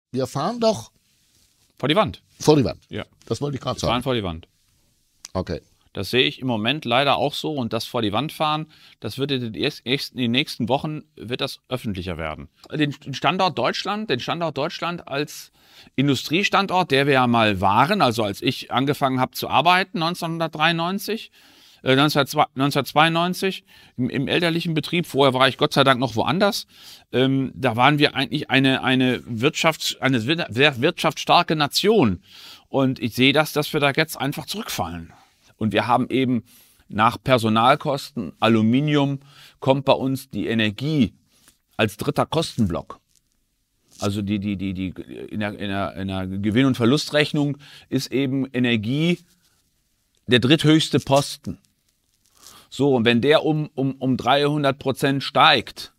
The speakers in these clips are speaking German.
wir fahren doch Vor die Wand. vor die Wand. Ja. Das wollte ich gerade Wir fahren sagen. vor die Wand. Okay. Das sehe ich im Moment leider auch so. Und das vor die Wand fahren, das wird in den nächsten Wochen wird das öffentlicher werden. Den Standort Deutschland als Industriestandort, der wir ja mal waren, also als ich angefangen habe zu arbeiten 1992 im elterlichen Betrieb. Vorher war ich Gott sei Dank noch woanders. Da waren wir eigentlich eine sehr wirtschaftsstarke Nation. Und ich sehe dass wir da jetzt einfach zurückfallen. Und wir haben eben nach Personalkosten, Aluminium, kommt bei uns die Energie als dritter Kostenblock. Also in der Gewinn- und Verlustrechnung ist eben Energie der dritthöchste Posten. So, und wenn der um 300% steigt,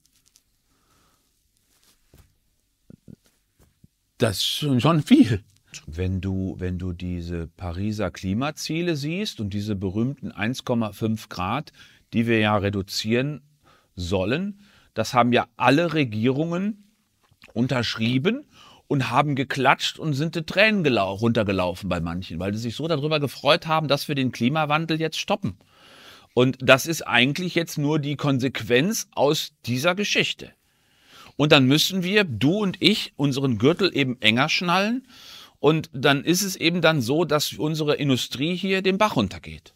das ist schon viel. Wenn du diese Pariser Klimaziele siehst und diese berühmten 1,5 Grad, die wir ja reduzieren sollen, das haben ja alle Regierungen unterschrieben und haben geklatscht und sind die Tränen runtergelaufen bei manchen, weil sie sich so darüber gefreut haben, dass wir den Klimawandel jetzt stoppen. Und das ist eigentlich jetzt nur die Konsequenz aus dieser Geschichte. Und dann müssen wir, du und ich, unseren Gürtel eben enger schnallen. Und dann ist es eben dann so, dass unsere Industrie hier den Bach runtergeht.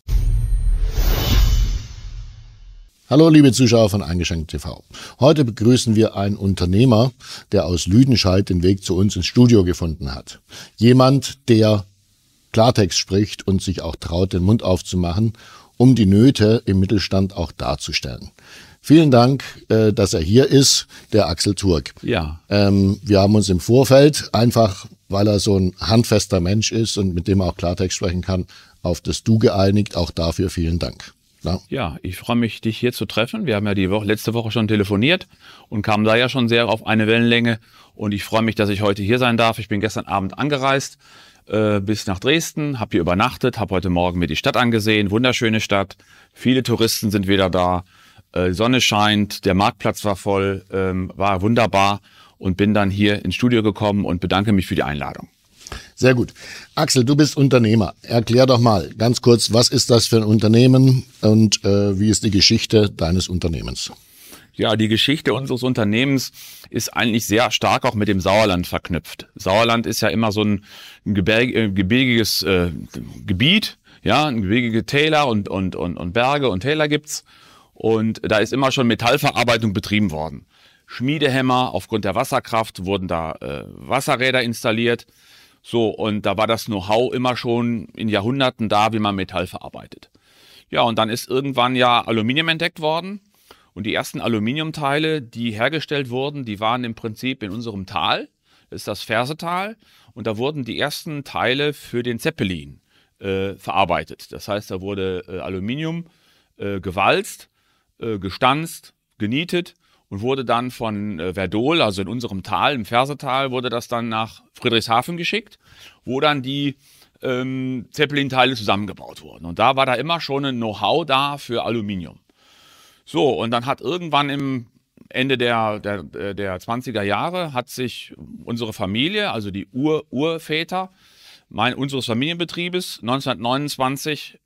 Hallo liebe Zuschauer von Eingeschenkt TV. Heute begrüßen wir einen Unternehmer, der aus Lüdenscheid den Weg zu uns ins Studio gefunden hat. Jemand, der Klartext spricht und sich auch traut, den Mund aufzumachen, um die Nöte im Mittelstand auch darzustellen. Vielen Dank, dass er hier ist, der Axel Turk. Ja. Wir haben uns im Vorfeld, einfach weil er so ein handfester Mensch ist und mit dem er auch Klartext sprechen kann, auf das Du geeinigt. Auch dafür vielen Dank. Ja, ich freue mich, dich hier zu treffen. Wir haben ja letzte Woche schon telefoniert und kamen da ja schon sehr auf eine Wellenlänge. Und ich freue mich, dass ich heute hier sein darf. Ich bin gestern Abend angereist bis nach Dresden, habe hier übernachtet, habe heute Morgen mir die Stadt angesehen. Wunderschöne Stadt. Viele Touristen sind wieder da. Die Sonne scheint, der Marktplatz war voll, war wunderbar und bin dann hier ins Studio gekommen und bedanke mich für die Einladung. Sehr gut. Axel, du bist Unternehmer. Erklär doch mal ganz kurz, was ist das für ein Unternehmen und wie ist die Geschichte deines Unternehmens? Ja, die Geschichte unseres Unternehmens ist eigentlich sehr stark auch mit dem Sauerland verknüpft. Sauerland ist ja immer so ein gebirgiges Gebiet, ja, gebirgige Täler und Berge und Täler gibt's. Und da ist immer schon Metallverarbeitung betrieben worden. Schmiedehämmer, aufgrund der Wasserkraft wurden da Wasserräder installiert. So, und da war das Know-how immer schon in Jahrhunderten da, wie man Metall verarbeitet. Ja, und dann ist irgendwann ja Aluminium entdeckt worden. Und die ersten Aluminiumteile, die hergestellt wurden, die waren im Prinzip in unserem Tal. Das ist das Fersetal. Und da wurden die ersten Teile für den Zeppelin verarbeitet. Das heißt, da wurde Aluminium gewalzt, gestanzt, genietet und wurde dann von Werdohl, also in unserem Tal, im Fersetal, wurde das dann nach Friedrichshafen geschickt, wo dann die Zeppelin-Teile zusammengebaut wurden. Und da war da immer schon ein Know-how da für Aluminium. So, und dann hat irgendwann im Ende der 20er Jahre hat sich unsere Familie, also die Urväter unseres Familienbetriebes, 1929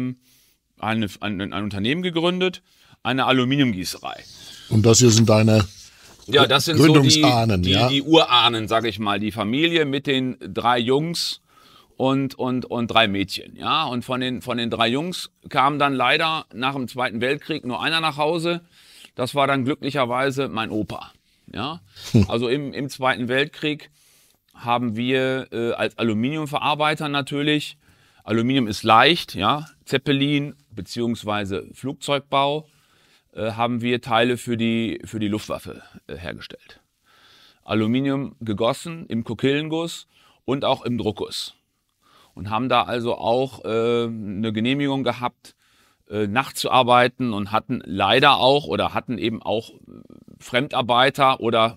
ein Unternehmen gegründet, eine Aluminiumgießerei. Und das hier sind deine das sind Gründungsahnen, so die Urahnen, sage ich mal, die Familie mit den 3 Jungs und 3 Mädchen. Ja? Und von den 3 Jungs kam dann leider nach dem Zweiten Weltkrieg nur einer nach Hause. Das war dann glücklicherweise mein Opa. Ja? Also im Zweiten Weltkrieg haben wir als Aluminiumverarbeiter natürlich, Aluminium ist leicht, ja, Zeppelin bzw. Flugzeugbau, haben wir Teile für die Luftwaffe hergestellt. Aluminium gegossen im Kokillenguss und auch im Druckguss. Und haben da also auch eine Genehmigung gehabt, nachts zu arbeiten und hatten eben auch Fremdarbeiter oder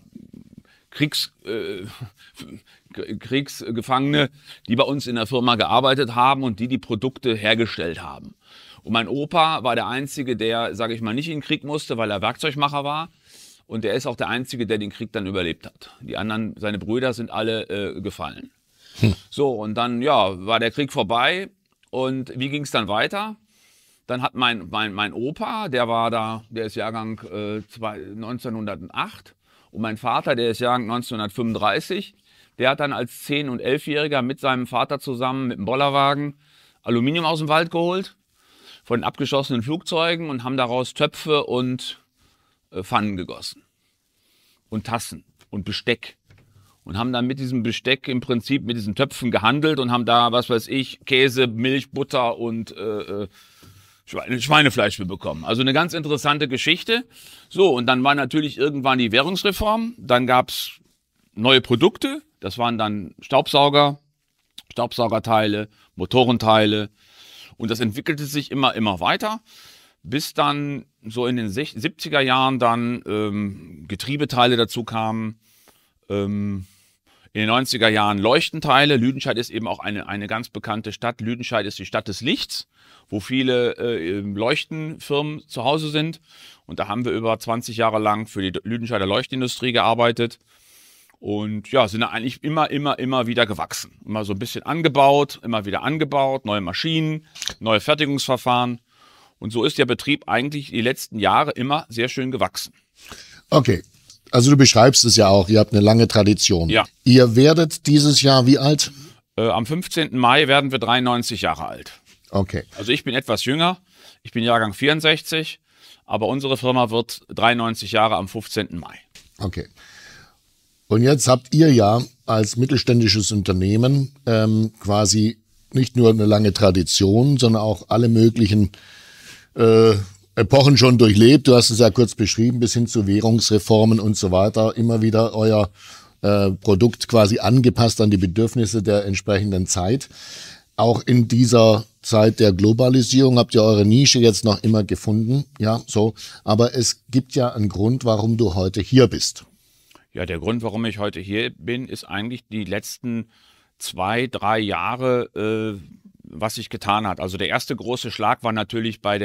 Kriegsgefangene, die bei uns in der Firma gearbeitet haben und die Produkte hergestellt haben. Und mein Opa war der Einzige, der, sage ich mal, nicht in den Krieg musste, weil er Werkzeugmacher war. Und der ist auch der Einzige, der den Krieg dann überlebt hat. Die anderen, seine Brüder sind alle gefallen. So, und dann, ja, war der Krieg vorbei. Und wie ging es dann weiter? Dann hat mein Opa, der ist Jahrgang 1908. Und mein Vater, der ist Jahrgang 1935. Der hat dann als 10- und 11-Jähriger mit seinem Vater zusammen mit dem Bollerwagen Aluminium aus dem Wald geholt, von den abgeschossenen Flugzeugen, und haben daraus Töpfe und Pfannen gegossen. Und Tassen und Besteck. Und haben dann mit diesem Besteck im Prinzip mit diesen Töpfen gehandelt und haben da, was weiß ich, Käse, Milch, Butter und Schweinefleisch bekommen. Also eine ganz interessante Geschichte. So, und dann war natürlich irgendwann die Währungsreform. Dann gab es neue Produkte. Das waren dann Staubsauger, Staubsaugerteile, Motorenteile. Und das entwickelte sich immer weiter, bis dann so in den 70er Jahren dann Getriebeteile dazu kamen. In den 90er Jahren Leuchtenteile. Lüdenscheid ist eben auch eine ganz bekannte Stadt. Lüdenscheid ist die Stadt des Lichts, wo viele Leuchtenfirmen zu Hause sind. Und da haben wir über 20 Jahre lang für die Lüdenscheider Leuchtindustrie gearbeitet. Und ja, sind da eigentlich immer wieder gewachsen. Immer so ein bisschen angebaut, immer wieder angebaut, neue Maschinen, neue Fertigungsverfahren. Und so ist der Betrieb eigentlich die letzten Jahre immer sehr schön gewachsen. Okay, also du beschreibst es ja auch, ihr habt eine lange Tradition. Ja. Ihr werdet dieses Jahr wie alt? Am 15. Mai werden wir 93 Jahre alt. Okay. Also ich bin etwas jünger, ich bin Jahrgang 64, aber unsere Firma wird 93 Jahre am 15. Mai. Okay. Und jetzt habt ihr ja als mittelständisches Unternehmen quasi nicht nur eine lange Tradition, sondern auch alle möglichen Epochen schon durchlebt. Du hast es ja kurz beschrieben, bis hin zu Währungsreformen und so weiter. Immer wieder euer Produkt quasi angepasst an die Bedürfnisse der entsprechenden Zeit. Auch in dieser Zeit der Globalisierung habt ihr eure Nische jetzt noch immer gefunden. Ja, so. Aber es gibt ja einen Grund, warum du heute hier bist. Ja, der Grund, warum ich heute hier bin, ist eigentlich die letzten 2-3 Jahre, was sich getan hat. Also der erste große Schlag war natürlich bei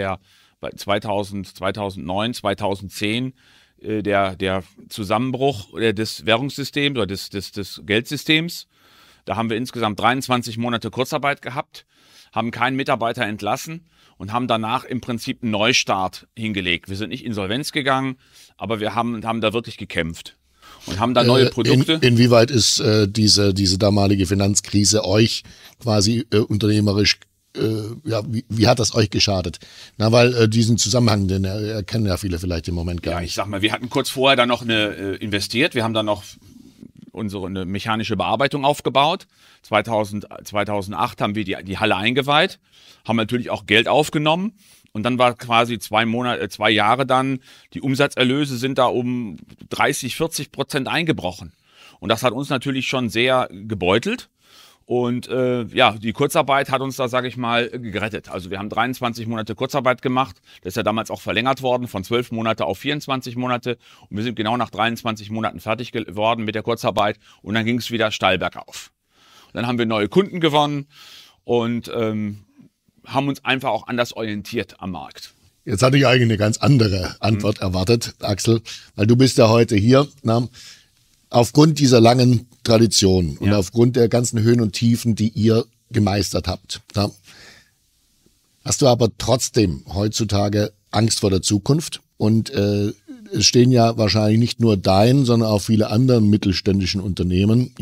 2009, 2010 der Zusammenbruch des Währungssystems oder des Geldsystems. Da haben wir insgesamt 23 Monate Kurzarbeit gehabt, haben keinen Mitarbeiter entlassen und haben danach im Prinzip einen Neustart hingelegt. Wir sind nicht insolvenz gegangen, aber wir haben da wirklich gekämpft. Und haben da neue Produkte. Inwieweit ist diese damalige Finanzkrise euch quasi unternehmerisch, wie hat das euch geschadet? Na, weil diesen Zusammenhang, den erkennen ja viele vielleicht im Moment gar nicht. Ich sag mal, wir hatten kurz vorher dann noch investiert. Wir haben dann noch eine mechanische Bearbeitung aufgebaut. 2008 haben wir die Halle eingeweiht, haben natürlich auch Geld aufgenommen. Und dann war quasi 2 Jahre dann, die Umsatzerlöse sind da um 30-40% eingebrochen. Und das hat uns natürlich schon sehr gebeutelt. Und die Kurzarbeit hat uns da, sage ich mal, gerettet. Also wir haben 23 Monate Kurzarbeit gemacht. Das ist ja damals auch verlängert worden von 12 Monate auf 24 Monate. Und wir sind genau nach 23 Monaten fertig geworden mit der Kurzarbeit. Und dann ging es wieder steil bergauf. Und dann haben wir neue Kunden gewonnen und haben uns einfach auch anders orientiert am Markt. Jetzt hatte ich eigentlich eine ganz andere Antwort erwartet, Axel, weil du bist ja heute hier. Na, aufgrund dieser langen Tradition und aufgrund der ganzen Höhen und Tiefen, die ihr gemeistert habt, na, hast du aber trotzdem heutzutage Angst vor der Zukunft. Und es stehen ja wahrscheinlich nicht nur dein, sondern auch viele andere mittelständischen Unternehmen,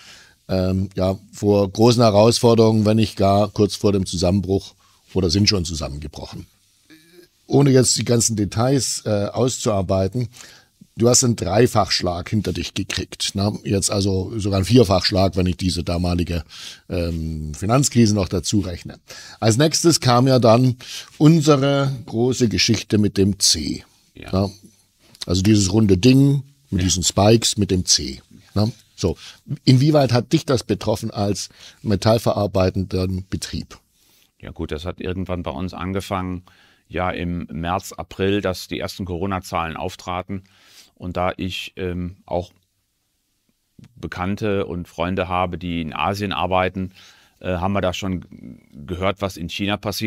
vor großen Herausforderungen, wenn nicht gar kurz vor dem Zusammenbruch oder sind schon zusammengebrochen. Ohne jetzt die ganzen Details auszuarbeiten, du hast einen Dreifachschlag hinter dich gekriegt. Ne? Jetzt also sogar einen Vierfachschlag, wenn ich diese damalige Finanzkrise noch dazu rechne. Als nächstes kam ja dann unsere große Geschichte mit dem C. Ja. Ne? Also dieses runde Ding mit diesen Spikes mit dem C. Ne? So, inwieweit hat dich das betroffen als metallverarbeitenden Betrieb? Ja gut, das hat irgendwann bei uns angefangen, ja im März, April, dass die ersten Corona-Zahlen auftraten. Und da ich auch Bekannte und Freunde habe, die in Asien arbeiten, haben wir da schon gehört, was in China passiert.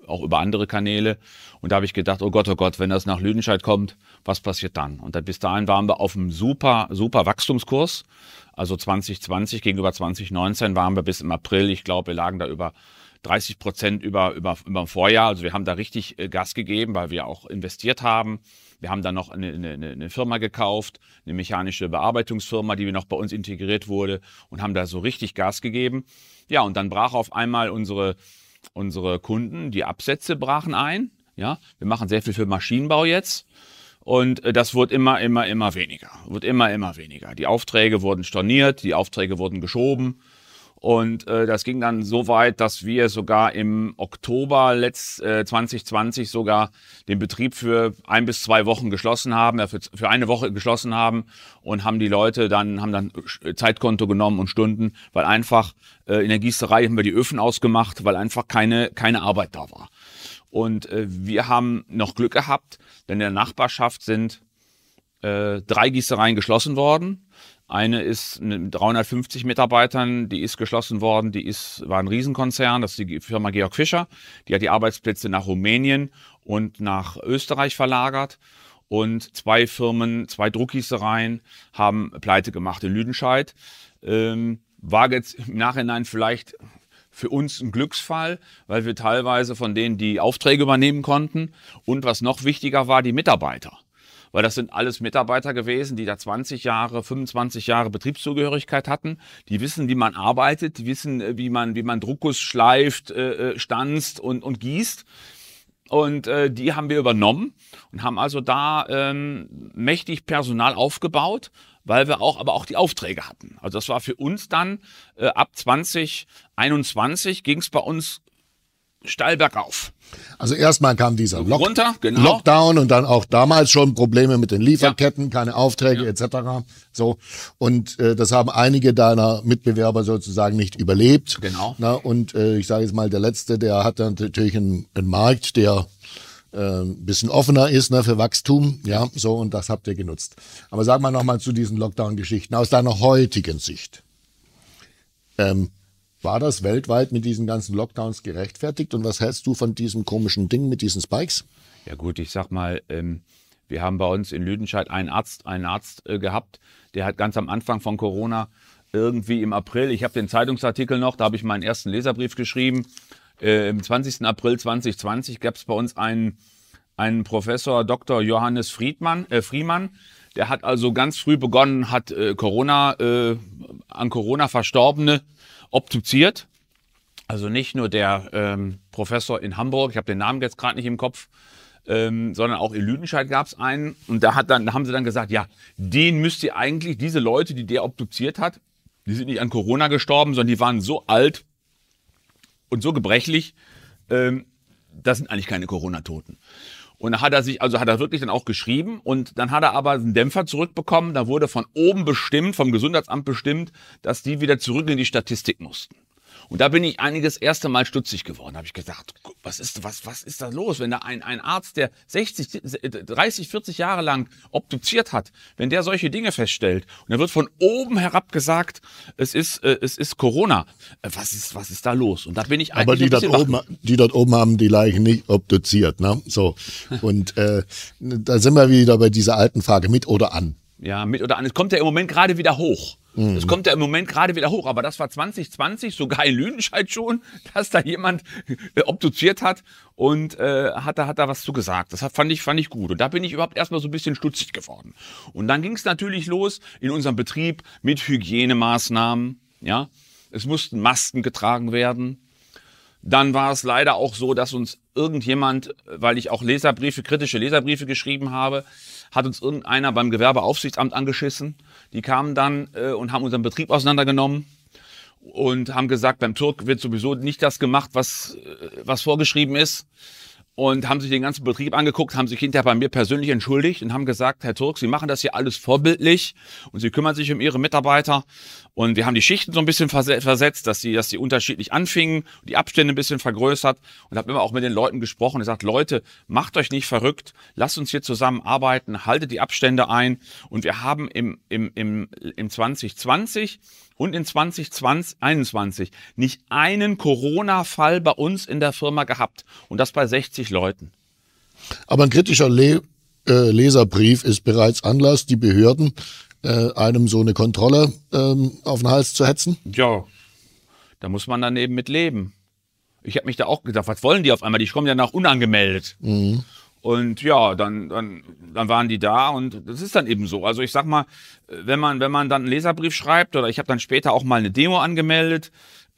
auch über andere Kanäle. Und da habe ich gedacht, oh Gott, wenn das nach Lüdenscheid kommt, was passiert dann? Und dann, bis dahin waren wir auf einem super Wachstumskurs. Also 2020 gegenüber 2019 waren wir bis im April, ich glaube, wir lagen da über 30% über dem Vorjahr. Also wir haben da richtig Gas gegeben, weil wir auch investiert haben. Wir haben dann noch eine Firma gekauft, eine mechanische Bearbeitungsfirma, die noch bei uns integriert wurde, und haben da so richtig Gas gegeben. Ja, und dann brach auf einmal unsere Kunden, die Absätze brachen ein. Ja, wir machen sehr viel für Maschinenbau jetzt. Und das wird immer weniger. Immer weniger. Die Aufträge wurden storniert, die Aufträge wurden geschoben. Und das ging dann so weit, dass wir sogar im Oktober 2020 sogar den Betrieb für 1 bis 2 Wochen geschlossen haben, für eine Woche geschlossen haben, und haben die Leute haben dann Zeitkonto genommen und Stunden, weil einfach in der Gießerei haben wir die Öfen ausgemacht, weil einfach keine Arbeit da war. Und wir haben noch Glück gehabt, denn in der Nachbarschaft sind 3 Gießereien geschlossen worden. Eine ist mit 350 Mitarbeitern, die ist geschlossen worden, war ein Riesenkonzern, das ist die Firma Georg Fischer. Die hat die Arbeitsplätze nach Rumänien und nach Österreich verlagert. Und 2 Druckgießereien haben Pleite gemacht in Lüdenscheid. War jetzt im Nachhinein vielleicht für uns ein Glücksfall, weil wir teilweise von denen die Aufträge übernehmen konnten. Und was noch wichtiger war, die Mitarbeiter. Weil das sind alles Mitarbeiter gewesen, die da 20 Jahre, 25 Jahre Betriebszugehörigkeit hatten. Die wissen, wie man arbeitet, die wissen, wie man Druckguss schleift, stanzt und gießt. Und die haben wir übernommen und haben also da mächtig Personal aufgebaut, weil wir aber auch die Aufträge hatten. Also das war für uns dann ab 2021 ging es bei uns steil bergauf. Also erstmal kam dieser genau. Lockdown und dann auch damals schon Probleme mit den Lieferketten, keine Aufträge etc. So, und das haben einige deiner Mitbewerber sozusagen nicht überlebt. Genau. Na, und ich sage jetzt mal, der Letzte, der hat dann natürlich einen Markt, der ein bisschen offener ist, ne, für Wachstum. Ja, so, und das habt ihr genutzt. Aber sag mal nochmal zu diesen Lockdown-Geschichten aus deiner heutigen Sicht. War das weltweit mit diesen ganzen Lockdowns gerechtfertigt? Und was hältst du von diesem komischen Ding mit diesen Spikes? Ja gut, ich sag mal, wir haben bei uns in Lüdenscheid einen Arzt gehabt, der hat ganz am Anfang von Corona irgendwie im April, ich habe den Zeitungsartikel noch, da habe ich meinen ersten Leserbrief geschrieben, im 20. April 2020 gab es bei uns einen Professor Dr. Johannes Friemann, der hat also ganz früh begonnen, hat an Corona Verstorbene obduziert. Also nicht nur der Professor in Hamburg, ich habe den Namen jetzt gerade nicht im Kopf, sondern auch in Lüdenscheid gab es einen. Und da haben sie dann gesagt, ja, den müsst ihr eigentlich, diese Leute, die der obduziert hat, die sind nicht an Corona gestorben, sondern die waren so alt und so gebrechlich, das sind eigentlich keine Corona-Toten. Und da hat er wirklich dann auch geschrieben, und dann hat er aber einen Dämpfer zurückbekommen. Da wurde von oben bestimmt, vom Gesundheitsamt bestimmt, dass die wieder zurück in die Statistik mussten. Und da bin ich das erste Mal stutzig geworden. Da habe ich gedacht, was ist da los, wenn da ein Arzt, der 30, 40 Jahre lang obduziert hat, wenn der solche Dinge feststellt, und da wird von oben herab gesagt, es ist Corona. Was ist da los? Und da bin ich eigentlich Aber die dort oben haben die Leichen nicht obduziert, ne? So. Und da sind wir wieder bei dieser alten Frage, mit oder an. Ja, mit oder an. Es kommt ja im Moment gerade wieder hoch. Es kommt ja im Moment gerade wieder hoch, aber das war 2020, sogar in Lüdenscheid schon, dass da jemand obduziert hat und hat da was zugesagt. Das fand ich gut. Und da bin ich überhaupt erstmal so ein bisschen stutzig geworden. Und dann ging es natürlich los in unserem Betrieb mit Hygienemaßnahmen. Ja, es mussten Masken getragen werden. Dann war es leider auch so, dass uns irgendjemand, weil ich auch kritische Leserbriefe geschrieben habe, hat uns irgendeiner beim Gewerbeaufsichtsamt angeschissen. Die kamen dann und haben unseren Betrieb auseinandergenommen und haben gesagt, beim Türk wird sowieso nicht das gemacht, was vorgeschrieben ist. Und haben sich den ganzen Betrieb angeguckt, haben sich hinterher bei mir persönlich entschuldigt und haben gesagt, Herr Türk, Sie machen das hier alles vorbildlich und Sie kümmern sich um Ihre Mitarbeiter. Und wir haben die Schichten so ein bisschen versetzt, dass die unterschiedlich anfingen, die Abstände ein bisschen vergrößert und habe immer auch mit den Leuten gesprochen und gesagt, Leute, macht euch nicht verrückt, lasst uns hier zusammen arbeiten, haltet die Abstände ein. Und wir haben im 2020 und in 2021 nicht einen Corona-Fall bei uns in der Firma gehabt. Und das bei 60 Leuten. Aber ein kritischer Leserbrief ist bereits Anlass, die Behörden einem so eine Kontrolle auf den Hals zu hetzen? Ja, da muss man dann eben mit leben. Ich habe mich da auch gedacht, was wollen die auf einmal? Die kommen ja noch unangemeldet. Mhm. Und ja, dann waren die da und das ist dann eben so. Also ich sag mal, wenn man dann einen Leserbrief schreibt oder ich habe dann später auch mal eine Demo angemeldet,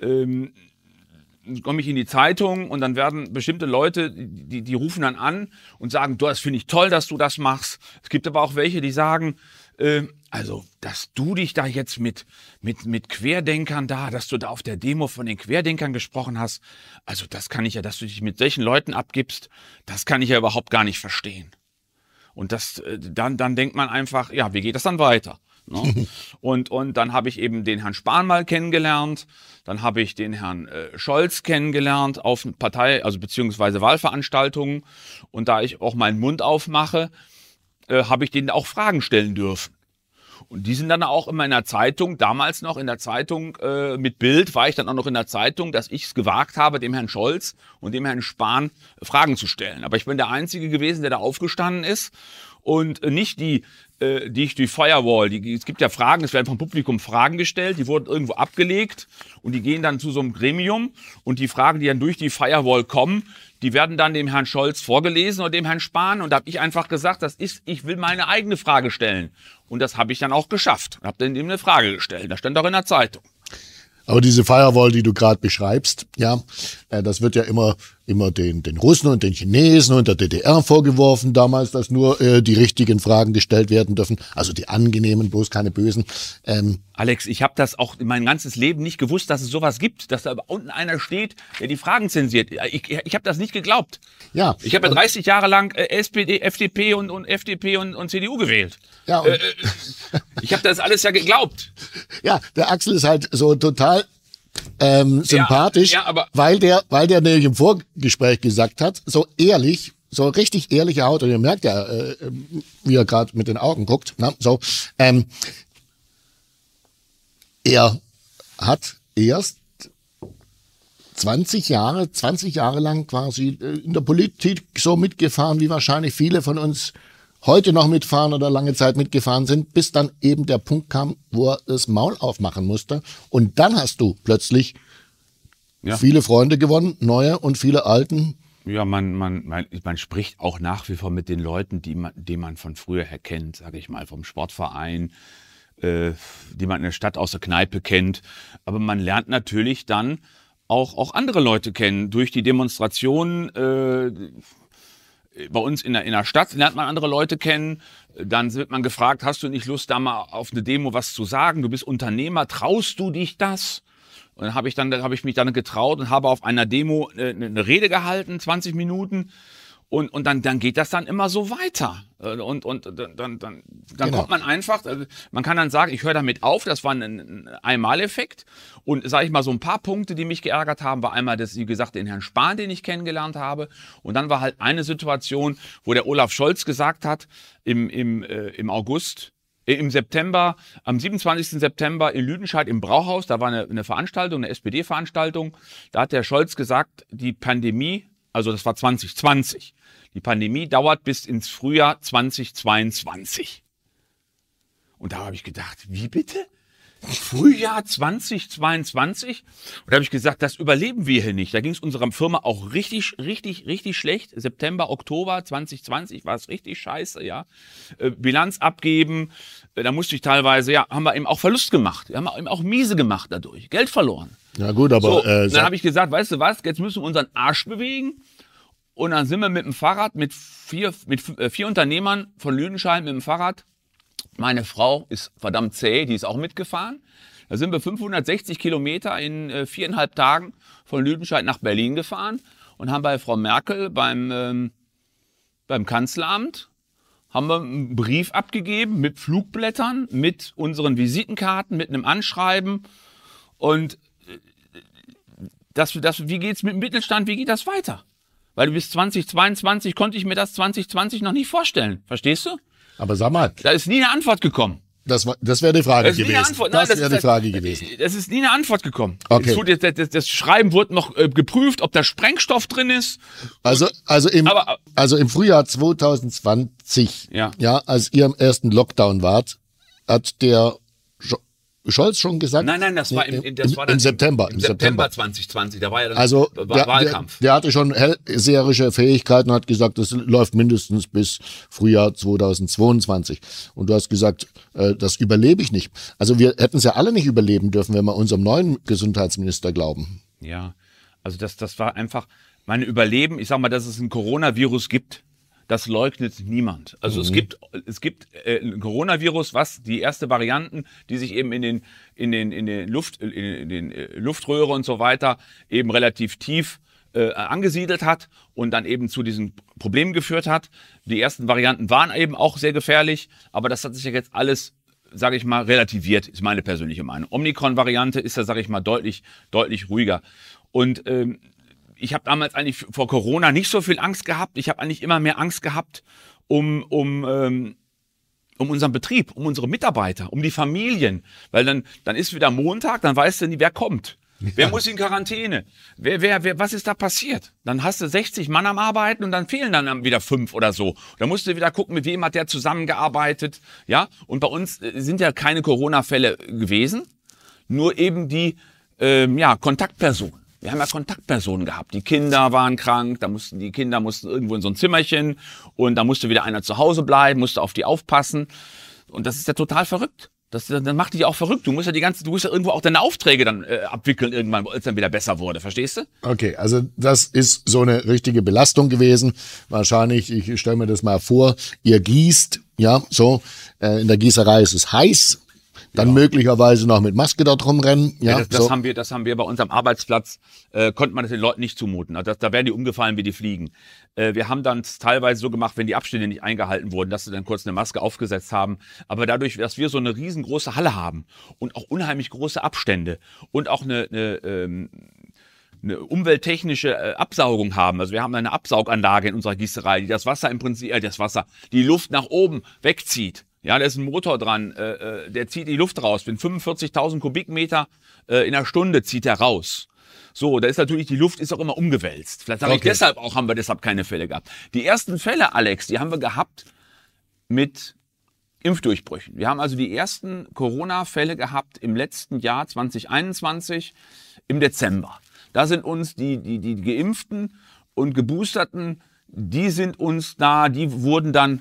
komme ich in die Zeitung und dann werden bestimmte Leute, die rufen dann an und sagen, das finde ich toll, dass du das machst. Es gibt aber auch welche, die sagen, also, dass du dich da jetzt mit Querdenkern dass du da auf der Demo von den Querdenkern gesprochen hast, also das kann ich ja, dass du dich mit solchen Leuten abgibst, das kann ich ja überhaupt gar nicht verstehen. Und dann denkt man einfach, ja, wie geht das dann weiter? Ne? Und dann habe ich eben den Herrn Spahn mal kennengelernt, dann habe ich den Herrn Scholz kennengelernt auf also beziehungsweise Wahlveranstaltungen und da ich auch meinen Mund aufmache, habe ich denen auch Fragen stellen dürfen. Und die sind dann auch immer in der Zeitung, damals noch in der Zeitung mit Bild, war ich dann auch noch in der Zeitung, dass ich es gewagt habe, dem Herrn Scholz und dem Herrn Spahn Fragen zu stellen. Aber ich bin der Einzige gewesen, der da aufgestanden ist und nicht die Firewall, es gibt ja Fragen, es werden vom Publikum Fragen gestellt, die wurden irgendwo abgelegt und die gehen dann zu so einem Gremium und die Fragen, die dann durch die Firewall kommen, die werden dann dem Herrn Scholz vorgelesen oder dem Herrn Spahn und da habe ich einfach gesagt, ich will meine eigene Frage stellen und das habe ich dann auch geschafft. Habe dann ihm eine Frage gestellt, das stand auch in der Zeitung. Aber diese Firewall, die du gerade beschreibst, ja, das wird ja immer den Russen und den Chinesen und der DDR vorgeworfen damals, dass nur die richtigen Fragen gestellt werden dürfen. Also die angenehmen, bloß keine bösen. Alex, ich habe das auch mein ganzes Leben nicht gewusst, dass es sowas gibt, dass da unten einer steht, der die Fragen zensiert. Ich habe das nicht geglaubt. Ja. Ich habe ja 30 Jahre lang SPD, FDP und FDP und CDU gewählt. Ja. Ich habe das alles ja geglaubt. Ja, der Axel ist halt so total sympathisch, ja, aber weil der nämlich im Vorgespräch gesagt hat, so ehrlich, so richtig ehrliche Haut, und ihr merkt ja, wie er gerade mit den Augen guckt, na, so, er hat erst 20 Jahre lang quasi in der Politik so mitgefahren, wie wahrscheinlich viele von uns heute noch mitfahren oder lange Zeit mitgefahren sind, bis dann eben der Punkt kam, wo er das Maul aufmachen musste. Und dann hast du plötzlich viele Freunde gewonnen, neue und viele alten. Ja, man spricht auch nach wie vor mit den Leuten, die man von früher her kennt, sage ich mal, vom Sportverein, die man in der Stadt aus der Kneipe kennt. Aber man lernt natürlich dann auch andere Leute kennen. Durch die Demonstrationen bei uns in der Stadt lernt man andere Leute kennen. Dann wird man gefragt, hast du nicht Lust, da mal auf eine Demo was zu sagen? Du bist Unternehmer, traust du dich das? Und dann habe ich mich dann getraut und habe auf einer Demo eine Rede gehalten, 20 Minuten. Und dann geht das dann immer so weiter. Und dann kommt man einfach, man kann dann sagen, ich höre damit auf, das war ein Einmaleffekt. Und sage ich mal, so ein paar Punkte, die mich geärgert haben, war einmal, wie gesagt, den Herrn Spahn, den ich kennengelernt habe. Und dann war halt eine Situation, wo der Olaf Scholz gesagt hat, im September, am 27. September in Lüdenscheid im Brauhaus, da war eine Veranstaltung, eine SPD-Veranstaltung, da hat der Scholz gesagt, die Pandemie, also das war 2020, die Pandemie dauert bis ins Frühjahr 2022. Und da habe ich gedacht, wie bitte? Frühjahr 2022? Und da habe ich gesagt, das überleben wir hier nicht. Da ging es unserer Firma auch richtig schlecht. September, Oktober 2020 war es richtig scheiße, ja. Bilanz abgeben, da musste ich teilweise, haben wir eben auch Verlust gemacht. Wir haben eben auch miese gemacht dadurch, Geld verloren. Ja gut, aber... dann habe ich gesagt, weißt du was, jetzt müssen wir unseren Arsch bewegen. Und dann sind wir mit dem Fahrrad, mit vier Unternehmern von Lüdenscheid mit dem Fahrrad. Meine Frau ist verdammt zäh, die ist auch mitgefahren. Da sind wir 560 Kilometer in 4,5 Tagen von Lüdenscheid nach Berlin gefahren und haben bei Frau Merkel beim Kanzleramt haben wir einen Brief abgegeben mit Flugblättern, mit unseren Visitenkarten, mit einem Anschreiben. Und wie geht's mit dem Mittelstand, wie geht das weiter? Weil bis 2022 konnte ich mir das 2020 noch nicht vorstellen. Verstehst du? Aber sag mal. Da ist nie eine Antwort gekommen. Das wäre die Frage gewesen. Das wäre die Frage gewesen. Es ist nie eine Antwort gekommen. Okay. Das Schreiben wurde noch geprüft, ob da Sprengstoff drin ist. Also im Frühjahr 2020, ja, als ihr im ersten Lockdown wart, hat der Scholz schon gesagt? Nein, das war im September. Im September 2020, da war ja dann Wahlkampf. Der hatte schon hellseherische Fähigkeiten und hat gesagt, das läuft mindestens bis Frühjahr 2022. Und du hast gesagt, das überlebe ich nicht. Also wir hätten es ja alle nicht überleben dürfen, wenn wir unserem neuen Gesundheitsminister glauben. Ja, also das war einfach mein Überleben. Ich sag mal, dass es ein Coronavirus gibt. Das leugnet niemand. Also es gibt ein Coronavirus, was die erste Varianten, die sich eben in den Luftröhre und so weiter eben relativ tief angesiedelt hat und dann eben zu diesen Problemen geführt hat. Die ersten Varianten waren eben auch sehr gefährlich, aber das hat sich ja jetzt alles, sage ich mal, relativiert, ist meine persönliche Meinung. Omikron-Variante ist ja, sage ich mal, deutlich ruhiger. Und ich habe damals eigentlich vor Corona nicht so viel Angst gehabt. Ich habe eigentlich immer mehr Angst gehabt um unseren Betrieb, um unsere Mitarbeiter, um die Familien. Weil dann ist wieder Montag, dann weißt du nie, wer kommt. Ja. Wer muss in Quarantäne? Was ist da passiert? Dann hast du 60 Mann am Arbeiten und dann fehlen dann wieder 5 oder so. Dann musst du wieder gucken, mit wem hat der zusammengearbeitet. Ja? Und bei uns sind ja keine Corona-Fälle gewesen, nur eben die Kontaktpersonen. Wir haben ja Kontaktpersonen gehabt. Die Kinder waren krank, die Kinder mussten irgendwo in so ein Zimmerchen und da musste wieder einer zu Hause bleiben, musste auf die aufpassen. Und das ist ja total verrückt. Das macht dich auch verrückt. Du musst ja irgendwo auch deine Aufträge dann abwickeln irgendwann, als es dann wieder besser wurde. Verstehst du? Okay, also das ist so eine richtige Belastung gewesen. Wahrscheinlich, ich stelle mir das mal vor, ihr gießt, ja, so, in der Gießerei ist es heiß. Dann möglicherweise noch mit Maske dort rumrennen. Ja, das haben wir bei unserem Arbeitsplatz, konnte man das den Leuten nicht zumuten. Also da wären die umgefallen wie die Fliegen. Wir haben dann teilweise so gemacht, wenn die Abstände nicht eingehalten wurden, dass sie dann kurz eine Maske aufgesetzt haben. Aber dadurch, dass wir so eine riesengroße Halle haben und auch unheimlich große Abstände und auch eine umwelttechnische Absaugung haben. Also wir haben eine Absauganlage in unserer Gießerei, die das Wasser im Prinzip, die Luft nach oben wegzieht. Ja, da ist ein Motor dran, der zieht die Luft raus. Wenn 45.000 Kubikmeter in der Stunde zieht er raus. So, da ist natürlich, die Luft ist auch immer umgewälzt. Vielleicht haben wir deshalb keine Fälle gehabt. Die ersten Fälle, Alex, die haben wir gehabt mit Impfdurchbrüchen. Wir haben also die ersten Corona-Fälle gehabt im letzten Jahr 2021 im Dezember. Da sind uns die Geimpften und Geboosterten, die wurden dann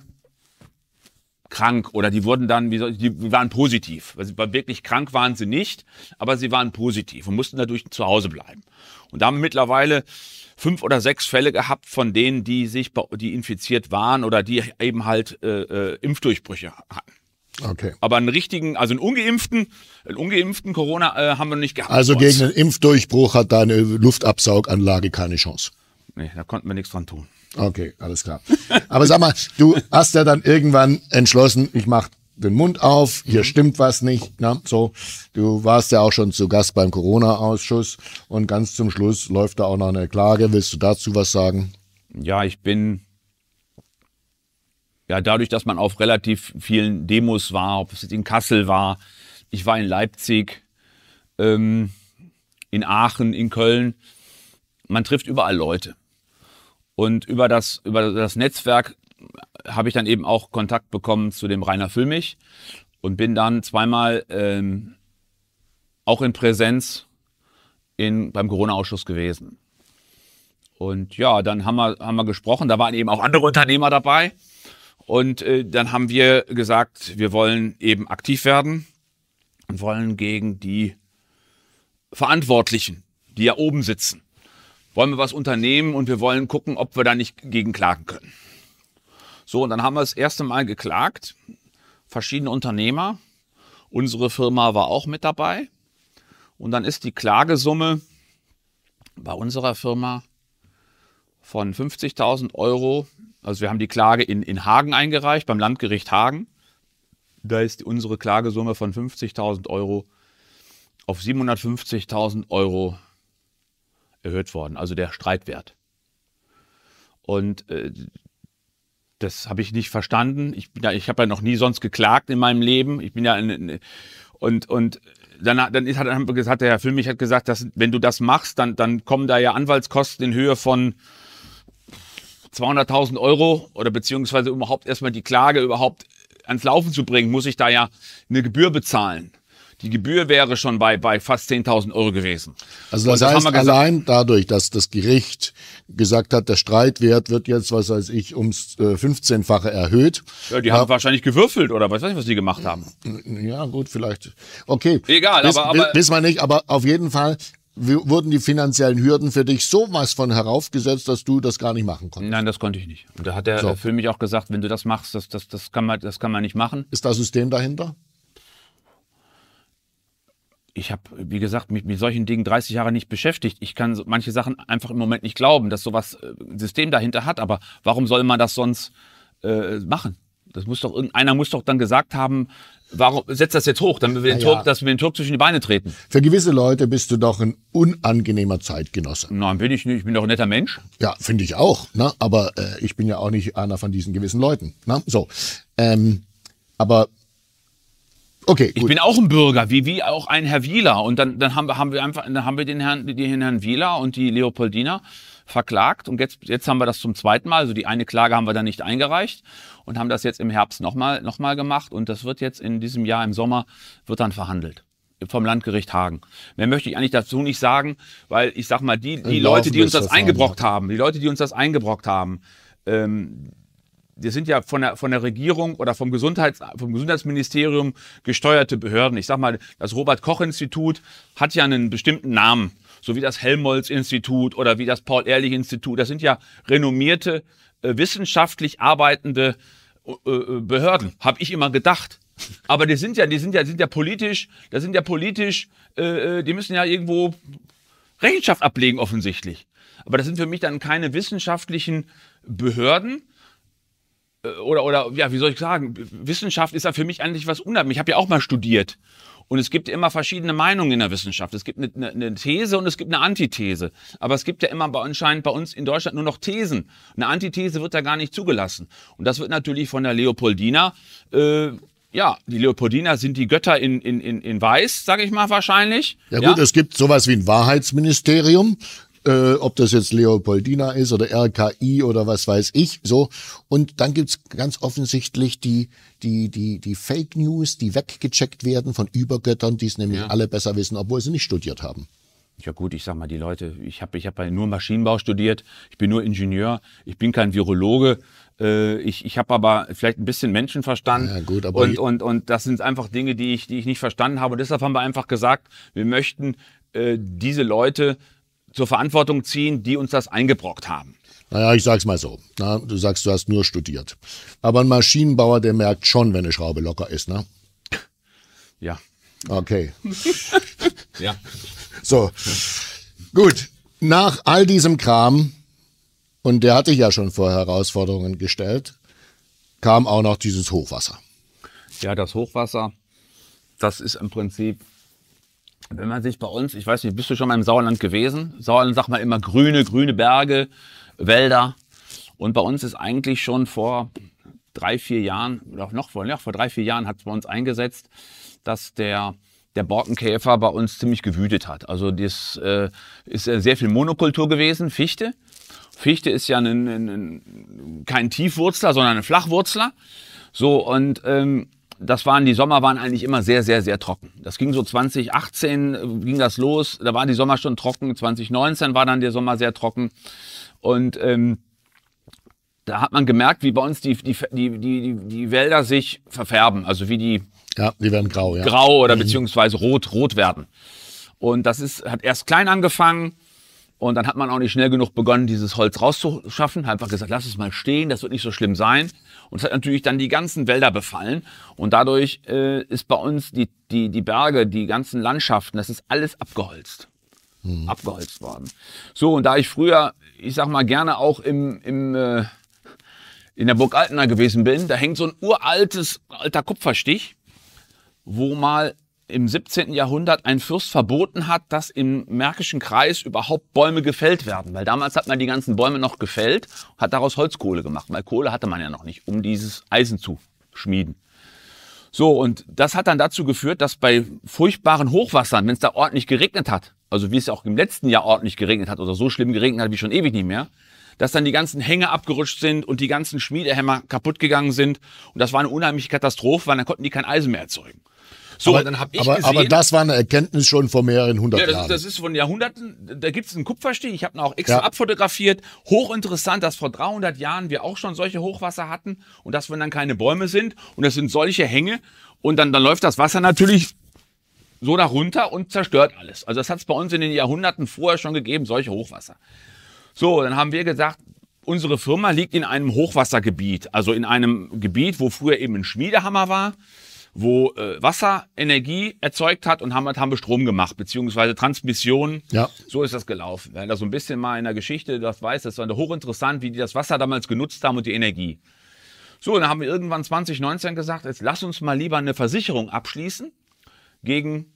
krank oder die waren positiv. Also wirklich krank waren sie nicht, aber sie waren positiv und mussten dadurch zu Hause bleiben. Und da haben wir mittlerweile 5 oder 6 Fälle gehabt von denen, die infiziert waren oder die eben halt Impfdurchbrüche hatten. Okay. Aber einen ungeimpften Corona haben wir nicht gehabt. Also gegen einen Impfdurchbruch hat deine Luftabsauganlage keine Chance. Nee, da konnten wir nichts dran tun. Okay, alles klar. Aber sag mal, du hast ja dann irgendwann entschlossen, ich mach den Mund auf, hier stimmt was nicht. Ne? So, du warst ja auch schon zu Gast beim Corona-Ausschuss und ganz zum Schluss läuft da auch noch eine Klage. Willst du dazu was sagen? Ja, dadurch, dass man auf relativ vielen Demos war, ob es in Kassel war, ich war in Leipzig, in Aachen, in Köln, man trifft überall Leute. Und über das Netzwerk habe ich dann eben auch Kontakt bekommen zu dem Rainer Füllmich und bin dann zweimal auch in Präsenz beim Corona-Ausschuss gewesen. Und ja, dann haben wir gesprochen, da waren eben auch andere Unternehmer dabei. Und dann haben wir gesagt, wir wollen eben aktiv werden und wollen gegen die Verantwortlichen, die ja oben sitzen, wollen wir was unternehmen und wir wollen gucken, ob wir da nicht gegen klagen können. So, und dann haben wir das erste Mal geklagt, verschiedene Unternehmer, unsere Firma war auch mit dabei und dann ist die Klagesumme bei unserer Firma von 50.000 € Also wir haben die Klage in Hagen eingereicht, beim Landgericht Hagen. Da ist unsere Klagesumme von 50.000 Euro auf 750.000 Euro erhöht worden, also der Streitwert. Und das habe ich nicht verstanden. Ich habe ja noch nie sonst geklagt in meinem Leben. Ich bin ja und dann hat der Herr Füllmich gesagt, dass wenn du das machst, dann kommen da ja Anwaltskosten in Höhe von 200.000 Euro oder beziehungsweise überhaupt erstmal die Klage überhaupt ans Laufen zu bringen, muss ich da ja eine Gebühr bezahlen. Die Gebühr wäre schon bei fast 10.000 Euro gewesen. Also das heißt, allein dadurch, dass das Gericht gesagt hat, der Streitwert wird jetzt, was weiß ich, ums 15-fache erhöht. Ja, die haben wahrscheinlich gewürfelt oder weiß nicht, was die gemacht haben. Ja, gut, vielleicht. Okay. Egal, aber wissen wir nicht, aber auf jeden Fall wurden die finanziellen Hürden für dich sowas von heraufgesetzt, dass du das gar nicht machen konntest. Nein, das konnte ich nicht. Und da hat der Füllmich auch gesagt, wenn du das machst, das kann man nicht machen. Ist da System dahinter? Ich habe, wie gesagt, mich mit solchen Dingen 30 Jahre nicht beschäftigt. Ich kann manche Sachen einfach im Moment nicht glauben, dass sowas ein System dahinter hat. Aber warum soll man das sonst machen? Irgendeiner muss doch dann gesagt haben, warum setzt das jetzt hoch, damit wir den Turk zwischen die Beine treten. Für gewisse Leute bist du doch ein unangenehmer Zeitgenosse. Nein, bin ich nicht. Ich bin doch ein netter Mensch. Ja, finde ich auch. Ne? Aber ich bin ja auch nicht einer von diesen gewissen Leuten. Ne? So, aber okay, gut. Ich bin auch ein Bürger, wie auch ein Herr Wieler. Und dann haben wir den Herrn Wieler und die Leopoldina verklagt. Und jetzt haben wir das zum zweiten Mal. Also die eine Klage haben wir dann nicht eingereicht und haben das jetzt im Herbst noch mal gemacht. Und das wird jetzt in diesem Jahr im Sommer wird dann verhandelt. Vom Landgericht Hagen. Mehr möchte ich eigentlich dazu nicht sagen, weil ich sag mal, die Leute, die uns das eingebrockt haben, die sind ja von der Regierung oder vom Gesundheitsministerium gesteuerte Behörden. Ich sag mal, das Robert-Koch-Institut hat ja einen bestimmten Namen, so wie das Helmholtz-Institut oder wie das Paul-Ehrlich-Institut. Das sind ja renommierte, wissenschaftlich arbeitende Behörden, habe ich immer gedacht. Aber die sind ja politisch, die müssen ja irgendwo Rechenschaft ablegen offensichtlich. Aber das sind für mich dann keine wissenschaftlichen Behörden. Oder ja, wie soll ich sagen, Wissenschaft ist ja für mich eigentlich was unheimlich. Ich habe ja auch mal studiert. Und es gibt ja immer verschiedene Meinungen in der Wissenschaft. Es gibt eine These und es gibt eine Antithese. Aber es gibt ja immer anscheinend bei uns in Deutschland nur noch Thesen. Eine Antithese wird da gar nicht zugelassen. Und das wird natürlich von der Leopoldina, die Leopoldina sind die Götter in Weiß, sage ich mal wahrscheinlich. Ja gut, es gibt sowas wie ein Wahrheitsministerium. Ob das jetzt Leopoldina ist oder RKI oder was weiß ich, so. Und dann gibt's ganz offensichtlich die Fake News, die weggecheckt werden von Übergöttern, die es nämlich alle besser wissen, obwohl sie nicht studiert haben. Ja gut, ich sag mal, die Leute, ich hab ja nur Maschinenbau studiert, ich bin nur Ingenieur, ich bin kein Virologe, ich habe aber vielleicht ein bisschen Menschenverstand. Ja, gut, aber und das sind einfach Dinge, die ich nicht verstanden habe. Und deshalb haben wir einfach gesagt, wir möchten diese Leute zur Verantwortung ziehen, die uns das eingebrockt haben. Naja, ich sag's mal so. Na, du sagst, du hast nur studiert. Aber ein Maschinenbauer, der merkt schon, wenn eine Schraube locker ist, ne? Ja. Okay. Ja. So. Gut. Nach all diesem Kram, und der hatte ich ja schon vor Herausforderungen gestellt, kam auch noch dieses Hochwasser. Ja, das Hochwasser, das ist im Prinzip, wenn man sich bei uns, ich weiß nicht, bist du schon mal im Sauerland gewesen? Sauerland sagt man immer grüne Berge, Wälder. Und bei uns ist eigentlich schon vor 3-4 Jahren, oder noch vor 3-4 Jahren hat es bei uns eingesetzt, dass der Borkenkäfer bei uns ziemlich gewütet hat. Also das ist sehr viel Monokultur gewesen, Fichte. Fichte ist ja kein Tiefwurzler, sondern ein Flachwurzler. So, und die Sommer waren eigentlich immer sehr, sehr, sehr trocken. Das ging so 2018 ging das los, da waren die Sommer schon trocken, 2019 war dann der Sommer sehr trocken. Und da hat man gemerkt, wie bei uns die Wälder sich verfärben, also wie die werden grau, ja. Grau oder beziehungsweise rot werden. Und das hat erst klein angefangen. Und dann hat man auch nicht schnell genug begonnen, dieses Holz rauszuschaffen. Hat einfach gesagt, lass es mal stehen, das wird nicht so schlimm sein. Und es hat natürlich dann die ganzen Wälder befallen. Und dadurch ist bei uns die Berge, die ganzen Landschaften, das ist alles abgeholzt. Abgeholzt worden. So, und da ich früher, ich sag mal, gerne auch im in der Burg Altena gewesen bin, da hängt so ein alter Kupferstich, wo mal im 17. Jahrhundert ein Fürst verboten hat, dass im Märkischen Kreis überhaupt Bäume gefällt werden. Weil damals hat man die ganzen Bäume noch gefällt, hat daraus Holzkohle gemacht. Weil Kohle hatte man ja noch nicht, um dieses Eisen zu schmieden. So, und das hat dann dazu geführt, dass bei furchtbaren Hochwassern, wenn es da ordentlich geregnet hat, also wie es auch im letzten Jahr ordentlich geregnet hat oder so schlimm geregnet hat wie schon ewig nicht mehr, dass dann die ganzen Hänge abgerutscht sind und die ganzen Schmiedehämmer kaputt gegangen sind. Und das war eine unheimliche Katastrophe, weil dann konnten die kein Eisen mehr erzeugen. So, aber, dann habe ich gesehen, aber das war eine Erkenntnis schon vor mehreren hundert Jahren. Das ist von Jahrhunderten. Da gibt es einen Kupferstich. Ich habe ihn auch extra abfotografiert. Hochinteressant, dass vor 300 Jahren wir auch schon solche Hochwasser hatten und dass wenn dann keine Bäume sind und das sind solche Hänge und dann läuft das Wasser natürlich so da runter und zerstört alles. Also das hat es bei uns in den Jahrhunderten vorher schon gegeben, solche Hochwasser. So, dann haben wir gesagt, unsere Firma liegt in einem Hochwassergebiet, also in einem Gebiet, wo früher eben ein Schmiedehammer war, wo Wasser Energie erzeugt hat und haben wir Strom gemacht, beziehungsweise Transmission. Ja. So ist das gelaufen. Wer da so ein bisschen mal in der Geschichte das weiß, das war hochinteressant, wie die das Wasser damals genutzt haben und die Energie. So, dann haben wir irgendwann 2019 gesagt, jetzt lass uns mal lieber eine Versicherung abschließen gegen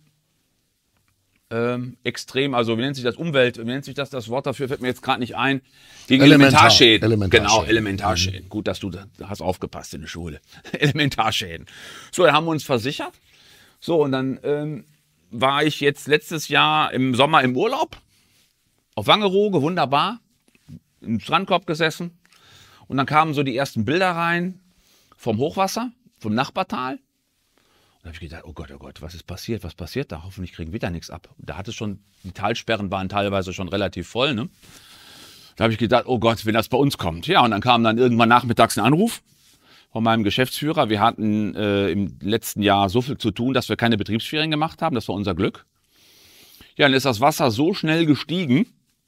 extrem, also wie nennt sich das wie nennt sich das Wort dafür, fällt mir jetzt gerade nicht ein, gegen Elementarschäden. Genau, Elementarschäden. Gut, dass du hast aufgepasst in der Schule. Elementarschäden. So, da haben wir uns versichert. So, und dann war ich jetzt letztes Jahr im Sommer im Urlaub auf Wangerooge, wunderbar, im Strandkorb gesessen und dann kamen so die ersten Bilder rein vom Hochwasser, vom Nachbartal. Da habe ich gedacht, oh Gott, was ist passiert? Was passiert da? Hoffentlich kriegen wir da nichts ab. Da hatte schon, die Talsperren waren teilweise schon relativ voll. Ne? Da habe ich gedacht, oh Gott, wenn das bei uns kommt. Ja, und dann kam dann irgendwann nachmittags ein Anruf von meinem Geschäftsführer. Wir hatten im letzten Jahr so viel zu tun, dass wir keine Betriebsferien gemacht haben. Das war unser Glück. Ja, dann ist das Wasser so schnell gestiegen,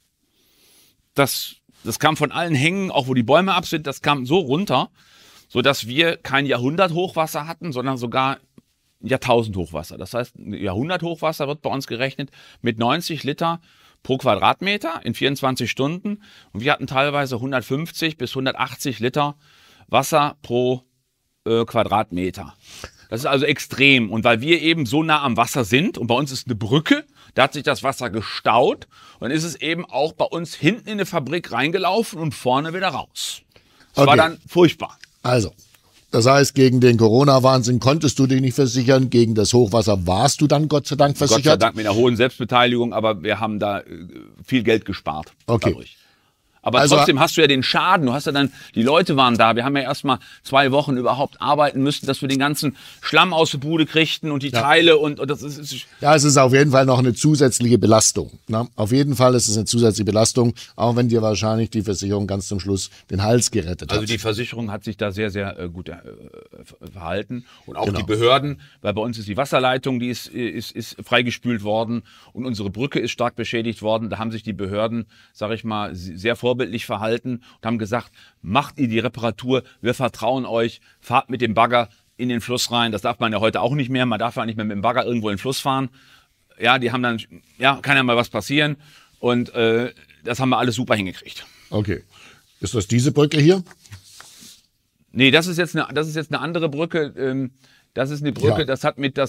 dass das kam von allen Hängen, auch wo die Bäume ab sind, das kam so runter, sodass wir kein Jahrhundert-Hochwasser hatten, sondern sogar Jahrtausend-Hochwasser. Das heißt, ein Jahrhundert-Hochwasser wird bei uns gerechnet mit 90 Liter pro Quadratmeter in 24 Stunden. Und wir hatten teilweise 150 bis 180 Liter Wasser pro Quadratmeter. Das ist also extrem. Und weil wir eben so nah am Wasser sind und bei uns ist eine Brücke, da hat sich das Wasser gestaut und dann ist es eben auch bei uns hinten in eine Fabrik reingelaufen und vorne wieder raus. Das war dann furchtbar. Also, das heißt, gegen den Corona-Wahnsinn konntest du dich nicht versichern, gegen das Hochwasser warst du dann Gott sei Dank versichert? Gott sei Dank mit einer hohen Selbstbeteiligung, aber wir haben da viel Geld gespart. Okay. Dadurch. Aber also, trotzdem hast du ja den Schaden, du hast ja dann, die Leute waren da, wir haben ja erstmal 2 Wochen überhaupt arbeiten müssen, dass wir den ganzen Schlamm aus der Bude kriegten und die Teile und das ist... Ja, es ist auf jeden Fall noch eine zusätzliche Belastung. Ne? Auf jeden Fall ist es eine zusätzliche Belastung, auch wenn dir wahrscheinlich die Versicherung ganz zum Schluss den Hals gerettet hat. Also die Versicherung hat sich da sehr, sehr gut verhalten und auch die Behörden, weil bei uns ist die Wasserleitung, die ist freigespült worden und unsere Brücke ist stark beschädigt worden. Da haben sich die Behörden, sage ich mal, sehr vorbildlich verhalten und haben gesagt, macht ihr die Reparatur, wir vertrauen euch, fahrt mit dem Bagger in den Fluss rein. Das darf man ja heute auch nicht mehr, man darf ja nicht mehr mit dem Bagger irgendwo in den Fluss fahren. Ja, die haben dann, ja, kann ja mal was passieren und das haben wir alles super hingekriegt. Okay. Ist das diese Brücke hier? Nee, das ist jetzt eine andere Brücke. Das ist eine Brücke, das hat mit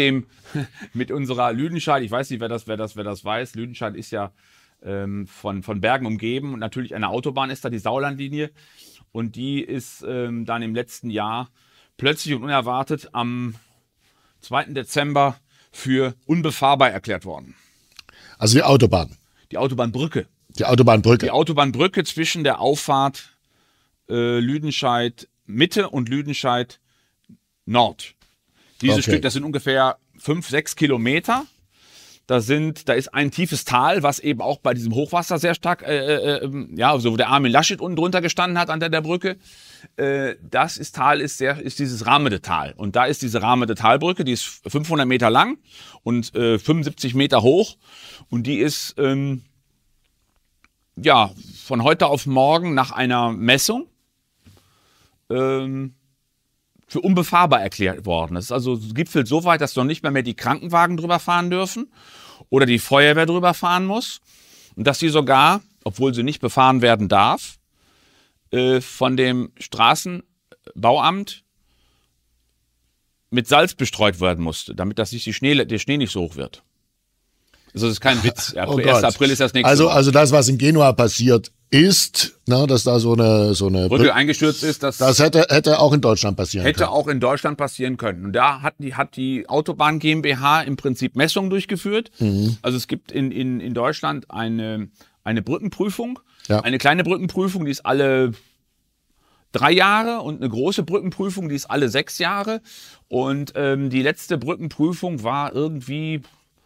unserer Lüdenscheid, ich weiß nicht, wer das weiß, Lüdenscheid ist ja von Bergen umgeben und natürlich eine Autobahn ist da, die Sauerlandlinie. Und die ist dann im letzten Jahr plötzlich und unerwartet am 2. Dezember für unbefahrbar erklärt worden. Also die Autobahn? Die Autobahnbrücke. Die Autobahnbrücke? Die Autobahnbrücke zwischen der Auffahrt Lüdenscheid Mitte und Lüdenscheid Nord. Dieses Stück, das sind ungefähr 5-6 Kilometer. Da ist ein tiefes Tal, was eben auch bei diesem Hochwasser sehr stark, so wo der Armin Laschet unten drunter gestanden hat an der Brücke. Tal ist dieses Ramede-Tal. Und da ist diese Ramede-Talbrücke, die ist 500 Meter lang und 75 Meter hoch. Und die ist, von heute auf morgen nach einer Messung, für unbefahrbar erklärt worden. Das ist also gipfelt so weit, dass noch nicht mehr die Krankenwagen drüber fahren dürfen oder die Feuerwehr drüber fahren muss. Und dass sie sogar, obwohl sie nicht befahren werden darf, von dem Straßenbauamt mit Salz bestreut werden musste, damit der Schnee nicht so hoch wird. Also das ist kein Witz. 1. April ist das nächste Mal. Also das, was in Genua passiert ist, ne, dass da so eine Brücke eingestürzt ist, das hätte auch in Deutschland passieren können. Hätte auch in Deutschland passieren können. Und da hat die Autobahn GmbH im Prinzip Messungen durchgeführt. Also es gibt in Deutschland eine Brückenprüfung, eine kleine Brückenprüfung, die ist alle 3 Jahre und eine große Brückenprüfung, die ist alle 6 Jahre. Und die letzte Brückenprüfung war irgendwie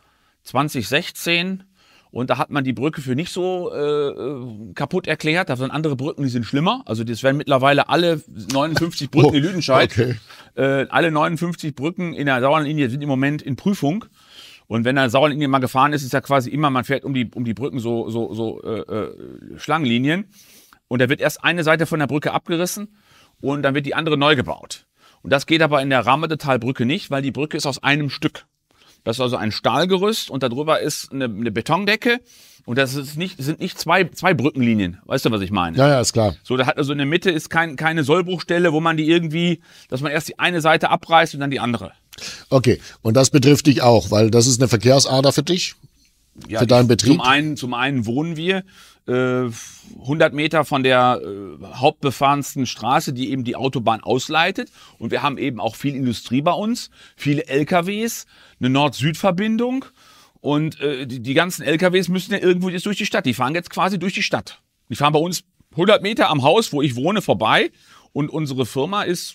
2016 und da hat man die Brücke für nicht so kaputt erklärt. Da sind andere Brücken, die sind schlimmer. Also das werden mittlerweile alle 59 Brücken in Lüdenscheid. Okay. Alle 59 Brücken in der Sauerlandlinie sind im Moment in Prüfung. Und wenn eine Sauerlandlinie mal gefahren ist, ist ja quasi immer, man fährt um die Brücken so Schlangenlinien. Und da wird erst eine Seite von der Brücke abgerissen und dann wird die andere neu gebaut. Und das geht aber in der Rammedetalbrücke nicht, weil die Brücke ist aus einem Stück. Das ist also ein Stahlgerüst und darüber ist eine Betondecke und das sind nicht zwei Brückenlinien. Weißt du, was ich meine? Ja, ist klar. So, da hat also in der Mitte ist keine Sollbruchstelle, wo man die irgendwie, dass man erst die eine Seite abreißt und dann die andere. Okay, und das betrifft dich auch, weil das ist eine Verkehrsader für dich, für deinen Betrieb? Zum einen wohnen wir 100 Meter von der hauptbefahrensten Straße, die eben die Autobahn ausleitet. Und wir haben eben auch viel Industrie bei uns, viele LKWs, eine Nord-Süd-Verbindung. Und die ganzen LKWs müssen ja irgendwo jetzt durch die Stadt. Die fahren jetzt quasi durch die Stadt. Die fahren bei uns 100 Meter am Haus, wo ich wohne, vorbei. Und unsere Firma ist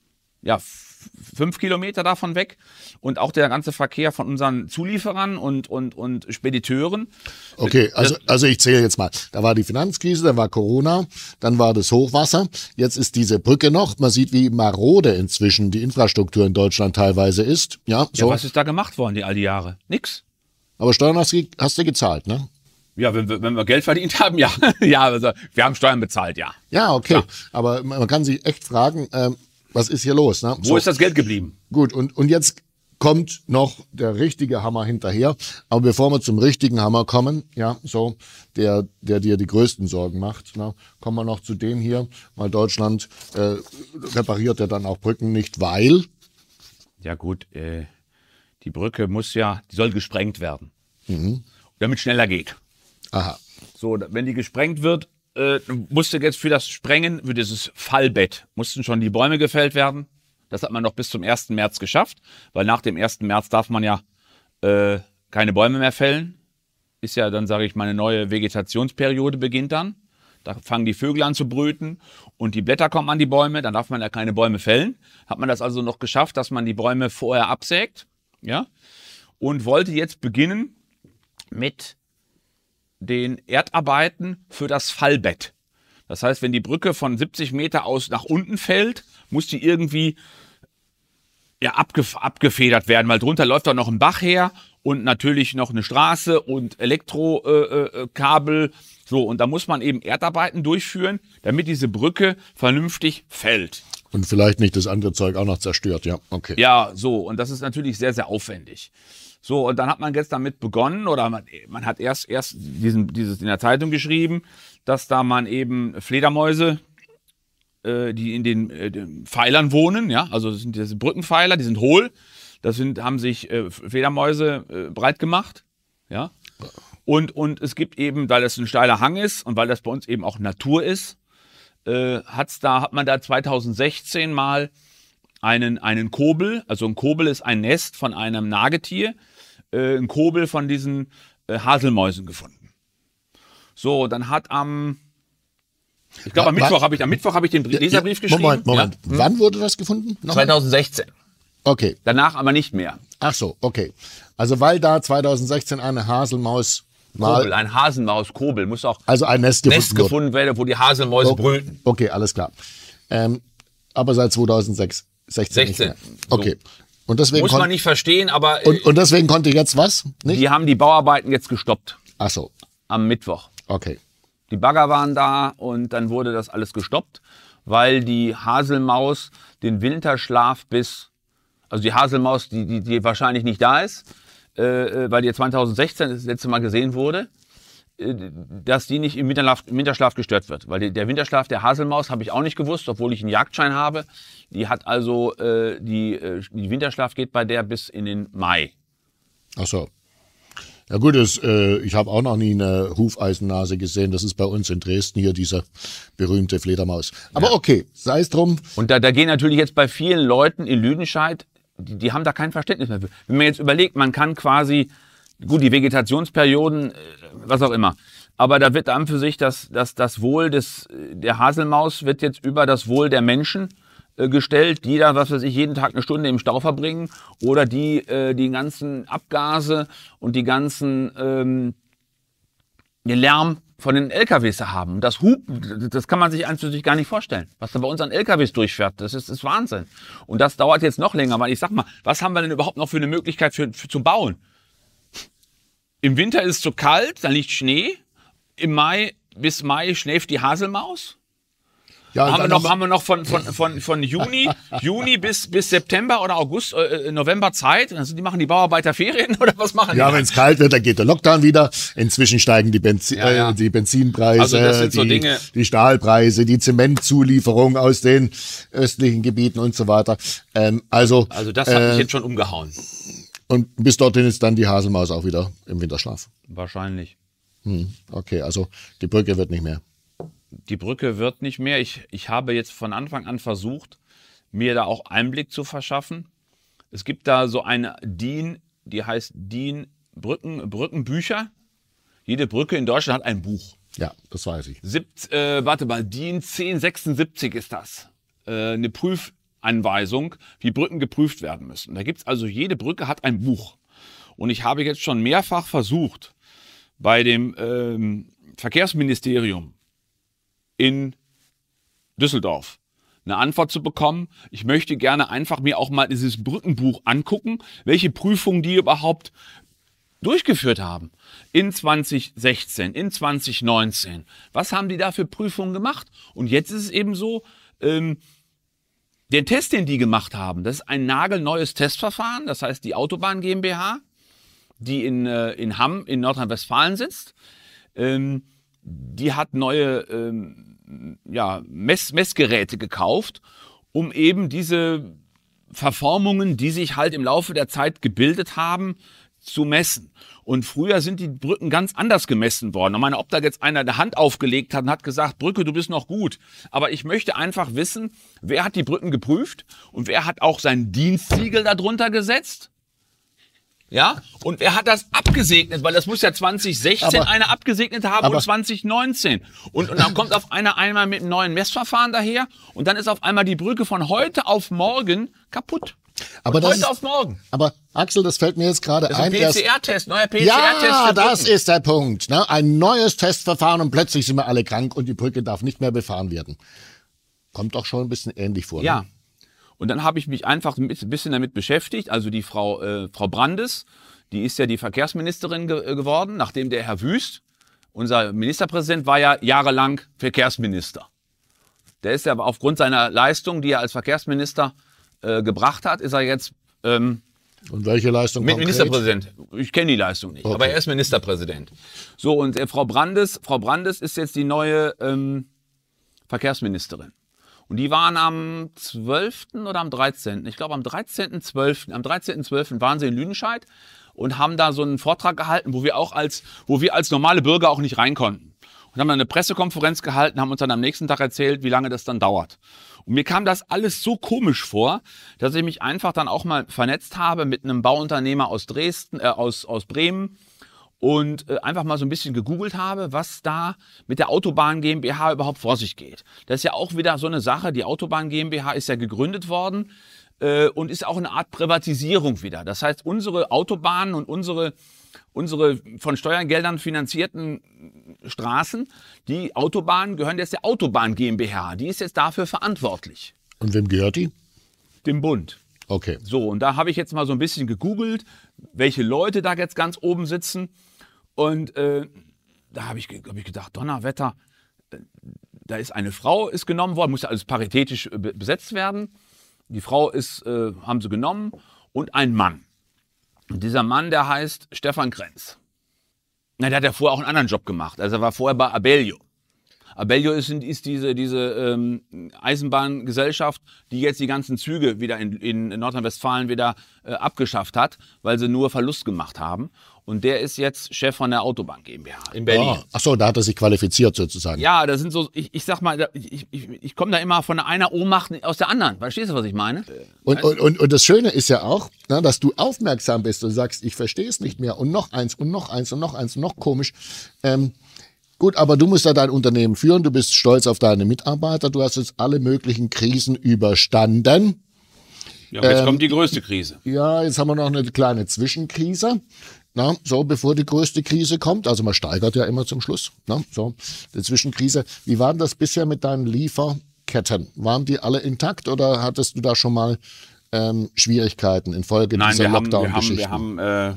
5 Kilometer davon weg. Und auch der ganze Verkehr von unseren Zulieferern und Spediteuren. Okay, also ich zähle jetzt mal. Da war die Finanzkrise, da war Corona, dann war das Hochwasser. Jetzt ist diese Brücke noch. Man sieht, wie marode inzwischen die Infrastruktur in Deutschland teilweise ist. Ja, so. Ja, was ist da gemacht worden all die Jahre? Nix. Aber Steuern hast du gezahlt, ne? Ja, wenn wir Geld verdient haben, ja. Ja, also wir haben Steuern bezahlt, ja. Ja, okay. Ja. Aber man kann sich echt fragen, was ist hier los? Ne? Wo ist das Geld geblieben? Gut, und jetzt kommt noch der richtige Hammer hinterher. Aber bevor wir zum richtigen Hammer kommen, der dir die größten Sorgen macht, kommen wir noch zu dem hier, weil Deutschland repariert ja dann auch Brücken nicht, weil... Ja gut, die Brücke die soll gesprengt werden, damit es schneller geht. Aha. So, wenn die gesprengt wird, musste jetzt für das Sprengen, für dieses Fallbett, mussten schon die Bäume gefällt werden. Das hat man noch bis zum 1. März geschafft, weil nach dem 1. März darf man ja keine Bäume mehr fällen. Ist ja dann, sage ich mal, eine neue Vegetationsperiode beginnt dann. Da fangen die Vögel an zu brüten und die Blätter kommen an die Bäume, dann darf man ja keine Bäume fällen. Hat man das also noch geschafft, dass man die Bäume vorher absägt, ja, und wollte jetzt beginnen mit den Erdarbeiten für das Fallbett. Das heißt, wenn die Brücke von 70 Meter aus nach unten fällt, muss die irgendwie abgefedert werden, weil drunter läuft auch noch ein Bach her und natürlich noch eine Straße und Elektrokabel. So, und da muss man eben Erdarbeiten durchführen, damit diese Brücke vernünftig fällt. Und vielleicht nicht das andere Zeug auch noch zerstört, ja, okay. Ja, so, und das ist natürlich sehr, sehr aufwendig. So, und dann hat man jetzt damit begonnen, oder man hat erst dieses in der Zeitung geschrieben, dass da man eben Fledermäuse, die in den Pfeilern wohnen, ja, also das sind diese Brückenpfeiler, die sind hohl, haben sich Fledermäuse breit gemacht, ja. Und es gibt eben, weil das ein steiler Hang ist und weil das bei uns eben auch Natur ist, hat man da 2016 mal einen Kobel, also ein Kobel ist ein Nest von einem Nagetier, ein Kobel von diesen Haselmäusen gefunden. So, dann hat am Mittwoch habe ich den Leserbrief geschrieben. Moment. Ja. Wann wurde das gefunden? 2016. Okay. Danach aber nicht mehr. Ach so, okay. Also weil da 2016 eine Haselmaus ein Haselmauskobel muss auch also ein Nest gefunden werden, wo die Haselmäuse brüten. Okay, alles klar. Aber seit 2016 nicht mehr. Okay. So. Und deswegen muss man nicht verstehen, aber... Und deswegen konnte jetzt was? Nicht? Die haben die Bauarbeiten jetzt gestoppt. Ach so. Am Mittwoch. Okay. Die Bagger waren da und dann wurde das alles gestoppt, weil die Haselmaus den Winterschlaf also die Haselmaus, die wahrscheinlich nicht da ist, weil die 2016 das letzte Mal gesehen wurde, dass die nicht im Winterschlaf gestört wird. Weil der Winterschlaf der Haselmaus habe ich auch nicht gewusst, obwohl ich einen Jagdschein habe. Die hat also, die Winterschlaf geht bei der bis in den Mai. Ach so. Ja gut, ich habe auch noch nie eine Hufeisennase gesehen. Das ist bei uns in Dresden hier diese berühmte Fledermaus. Aber ja. Okay, sei es drum. Und da gehen natürlich jetzt bei vielen Leuten in Lüdenscheid, die haben da kein Verständnis mehr für. Wenn man jetzt überlegt, man kann quasi, gut, die Vegetationsperioden, was auch immer, aber da wird an für sich das Wohl der Haselmaus wird jetzt über das Wohl der Menschen gestellt, die da, was weiß ich, jeden Tag eine Stunde im Stau verbringen oder die ganzen Abgase und die ganzen den Lärm von den LKWs haben. Das Hupen, das kann man sich an für sich gar nicht vorstellen. Was da bei uns an LKWs durchfährt, das ist Wahnsinn. Und das dauert jetzt noch länger, weil ich sag mal, was haben wir denn überhaupt noch für eine Möglichkeit zu bauen? Im Winter ist es zu kalt, da liegt Schnee. Bis Mai schläft die Haselmaus. Ja, haben wir noch von Juni bis September oder August, November Zeit? Also die machen die Bauarbeiter Ferien oder was machen die? Ja, wenn es kalt wird, dann geht der Lockdown wieder. Inzwischen steigen die Benzinpreise, also das sind so Dinge, die Stahlpreise, die Zementzulieferung aus den östlichen Gebieten und so weiter. Also das hat mich jetzt schon umgehauen. Und bis dorthin ist dann die Haselmaus auch wieder im Winterschlaf. Wahrscheinlich. Okay, also die Brücke wird nicht mehr. Die Brücke wird nicht mehr. Ich habe jetzt von Anfang an versucht, mir da auch Einblick zu verschaffen. Es gibt da so eine DIN, die heißt DIN Brückenbücher. Jede Brücke in Deutschland hat ein Buch. Ja, das weiß ich. DIN 1076 ist das. Eine Prüfanweisung, wie Brücken geprüft werden müssen. Da gibt es also, jede Brücke hat ein Buch. Und ich habe jetzt schon mehrfach versucht, bei dem Verkehrsministerium in Düsseldorf eine Antwort zu bekommen. Ich möchte gerne einfach mir auch mal dieses Brückenbuch angucken, welche Prüfungen die überhaupt durchgeführt haben. In 2016, in 2019. Was haben die da für Prüfungen gemacht? Und jetzt ist es eben so, der Test, den die gemacht haben, das ist ein nagelneues Testverfahren. Das heißt, die Autobahn GmbH, die in Hamm in Nordrhein-Westfalen sitzt, die hat neue Messgeräte gekauft, um eben diese Verformungen, die sich halt im Laufe der Zeit gebildet haben, zu messen. Und früher sind die Brücken ganz anders gemessen worden. Ich meine, ob da jetzt einer die Hand aufgelegt hat und hat gesagt, Brücke, du bist noch gut. Aber ich möchte einfach wissen, wer hat die Brücken geprüft und wer hat auch sein Dienstsiegel darunter gesetzt? Ja, und wer hat das abgesegnet? Weil das muss ja 2016 einer abgesegnet haben und 2019. Und dann kommt auf einmal mit einem neuen Messverfahren daher und dann ist auf einmal die Brücke von heute auf morgen kaputt. Aber das heute auf morgen. Aber Axel, das fällt mir jetzt gerade ein. PCR-Test, neuer PCR-Test. Ja, das ist der Punkt. Ne? Ein neues Testverfahren und plötzlich sind wir alle krank und die Brücke darf nicht mehr befahren werden. Kommt doch schon ein bisschen ähnlich vor. Ja. Ne? Und dann habe ich mich einfach ein bisschen damit beschäftigt. Also die Frau Brandes, die ist ja die Verkehrsministerin geworden, nachdem der Herr Wüst, unser Ministerpräsident, war ja jahrelang Verkehrsminister. Der ist ja aber aufgrund seiner Leistung, die er als Verkehrsminister gebracht hat, ist er jetzt und welche Leistung konkret? Ministerpräsident. Ich kenne die Leistung nicht, aber er ist Ministerpräsident. So, und Frau Brandes ist jetzt die neue Verkehrsministerin. Und die waren am 12. oder am 13. Ich glaube am 13.12. Am 13.12. waren sie in Lüdenscheid und haben da so einen Vortrag gehalten, wo wir als normale Bürger auch nicht rein konnten. Und haben dann eine Pressekonferenz gehalten, haben uns dann am nächsten Tag erzählt, wie lange das dann dauert. Und mir kam das alles so komisch vor, dass ich mich einfach dann auch mal vernetzt habe mit einem Bauunternehmer aus Dresden, aus Bremen, und einfach mal so ein bisschen gegoogelt habe, was da mit der Autobahn GmbH überhaupt vor sich geht. Das ist ja auch wieder so eine Sache, die Autobahn GmbH ist ja gegründet worden und ist auch eine Art Privatisierung wieder. Das heißt, unsere Autobahnen und unsere von Steuergeldern finanzierten Straßen, die Autobahnen gehören jetzt der Autobahn GmbH. Die ist jetzt dafür verantwortlich. Und wem gehört die? Dem Bund. Okay. So, und da habe ich jetzt mal so ein bisschen gegoogelt, welche Leute da jetzt ganz oben sitzen. Und da habe ich gedacht, Donnerwetter, da ist eine Frau ist genommen worden, muss ja alles paritätisch besetzt werden. Die Frau haben sie genommen und ein Mann. Und dieser Mann, der heißt Stefan Krenz. Na, der hat ja vorher auch einen anderen Job gemacht. Also er war vorher bei Abellio. Abellio ist diese Eisenbahngesellschaft, die jetzt die ganzen Züge wieder in Nordrhein-Westfalen wieder abgeschafft hat, weil sie nur Verlust gemacht haben. Und der ist jetzt Chef von der Autobahn GmbH in Berlin. Oh, ach so, da hat er sich qualifiziert sozusagen. Ja, das sind so, ich sag mal, ich komme da immer von einer Ohnmacht aus der anderen. Verstehst du, was ich meine? Und das Schöne ist ja auch, ne, dass du aufmerksam bist und sagst, ich verstehe es nicht mehr und noch eins und noch eins und noch eins und noch komisch. Gut, aber du musst ja dein Unternehmen führen, du bist stolz auf deine Mitarbeiter, du hast jetzt alle möglichen Krisen überstanden. Ja, aber jetzt kommt die größte Krise. Ja, jetzt haben wir noch eine kleine Zwischenkrise. Na, so bevor die größte Krise kommt, also man steigert ja immer zum Schluss. Na, so, die Zwischenkrise. Wie war denn das bisher mit deinen Lieferketten? Waren die alle intakt oder hattest du da schon mal Schwierigkeiten infolge dieser Lockdown-Geschichten? Wir haben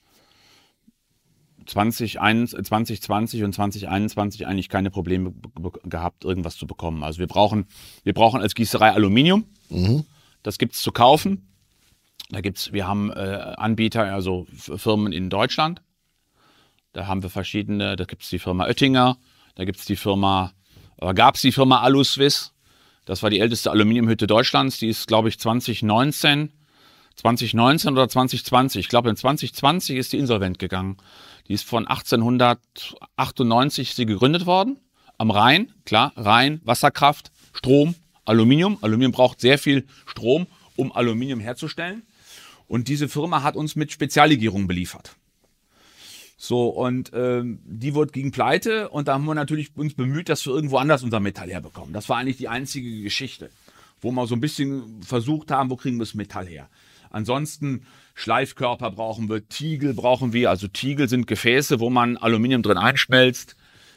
2020 und 2021 eigentlich keine Probleme gehabt, irgendwas zu bekommen. Also wir brauchen als Gießerei Aluminium. Mhm. Das gibt's zu kaufen. Wir haben Anbieter, also Firmen in Deutschland. Da haben wir verschiedene. Da gibt's die Firma Oettinger. Da gab's die Firma Aluswiss. Das war die älteste Aluminiumhütte Deutschlands. Die ist, glaube ich, 2019 oder 2020. Ich glaube, in 2020 ist die insolvent gegangen. Die ist von 1898 sie gegründet worden. Am Rhein, klar, Rhein, Wasserkraft, Strom, Aluminium. Aluminium braucht sehr viel Strom, um Aluminium herzustellen. Und diese Firma hat uns mit Speziallegierungen beliefert. So, und die wurde gegen Pleite und da haben wir natürlich uns bemüht, dass wir irgendwo anders unser Metall herbekommen. Das war eigentlich die einzige Geschichte, wo wir so ein bisschen versucht haben, wo kriegen wir das Metall her. Ansonsten Schleifkörper brauchen wir, Tiegel brauchen wir. Also Tiegel sind Gefäße, wo man Aluminium drin einschmelzt,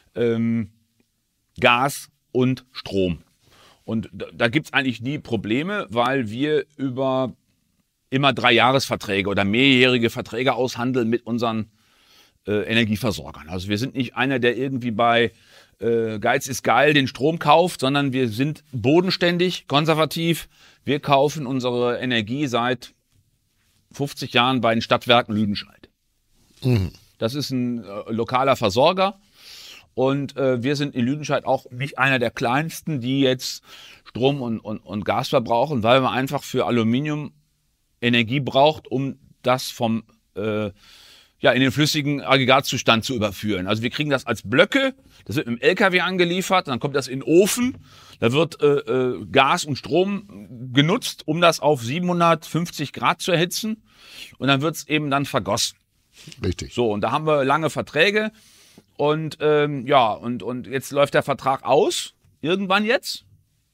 Gas und Strom. Und da gibt es eigentlich nie Probleme, weil wir über immer 3-Jahresverträge oder mehrjährige Verträge aushandeln mit unseren Energieversorgern. Also wir sind nicht einer, der irgendwie bei Geiz ist geil den Strom kauft, sondern wir sind bodenständig, konservativ. Wir kaufen unsere Energie seit 50 Jahren bei den Stadtwerken Lüdenscheid. Mhm. Das ist ein lokaler Versorger und wir sind in Lüdenscheid auch nicht einer der kleinsten, die jetzt Strom und Gas verbrauchen, weil man einfach für Aluminium Energie braucht, um das in den flüssigen Aggregatzustand zu überführen. Also wir kriegen das als Blöcke, das wird mit dem LKW angeliefert, dann kommt das in den Ofen, da wird Gas und Strom genutzt, um das auf 750 Grad zu erhitzen und dann wird es eben dann vergossen. Richtig. So, und da haben wir lange Verträge und und jetzt läuft der Vertrag aus, irgendwann jetzt.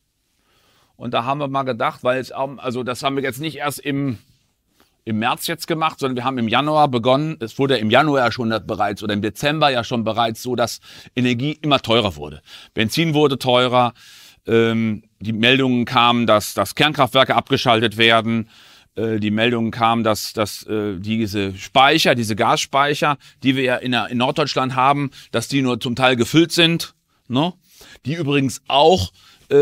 Und da haben wir mal gedacht, weil das haben wir jetzt nicht erst im März jetzt gemacht, sondern wir haben im Januar begonnen. Es wurde im Januar schon bereits oder im Dezember ja schon bereits so, dass Energie immer teurer wurde. Benzin wurde teurer. Die Meldungen kamen, dass Kernkraftwerke abgeschaltet werden. Die Meldungen kamen, dass diese Gasspeicher, die wir ja in Norddeutschland haben, dass die nur zum Teil gefüllt sind. Ne? Die übrigens auch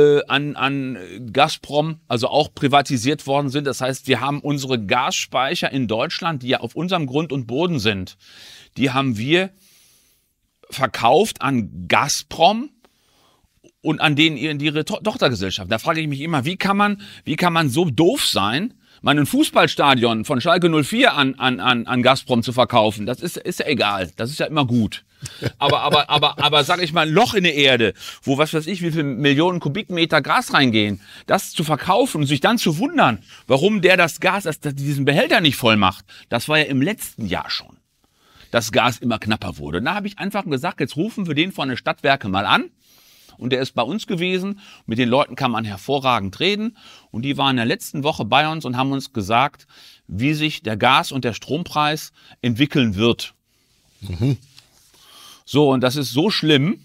an Gazprom, also auch privatisiert worden sind. Das heißt, wir haben unsere Gasspeicher in Deutschland, die ja auf unserem Grund und Boden sind, die haben wir verkauft an Gazprom und an ihre Tochtergesellschaften. Da frage ich mich immer, wie kann man so doof sein, ein Fußballstadion von Schalke 04 an Gazprom zu verkaufen? Das ist ja egal, das ist ja immer gut. Aber sag ich mal, ein Loch in der Erde, wo was weiß ich, wie viele Millionen Kubikmeter Gas reingehen, das zu verkaufen und sich dann zu wundern, warum das Gas, diesen Behälter nicht voll macht, das war ja im letzten Jahr schon, dass Gas immer knapper wurde. Und da habe ich einfach gesagt, jetzt rufen wir den von den Stadtwerke mal an. Und der ist bei uns gewesen. Mit den Leuten kann man hervorragend reden. Und die waren in der letzten Woche bei uns und haben uns gesagt, wie sich der Gas- und der Strompreis entwickeln wird. Mhm. So, und das ist so schlimm.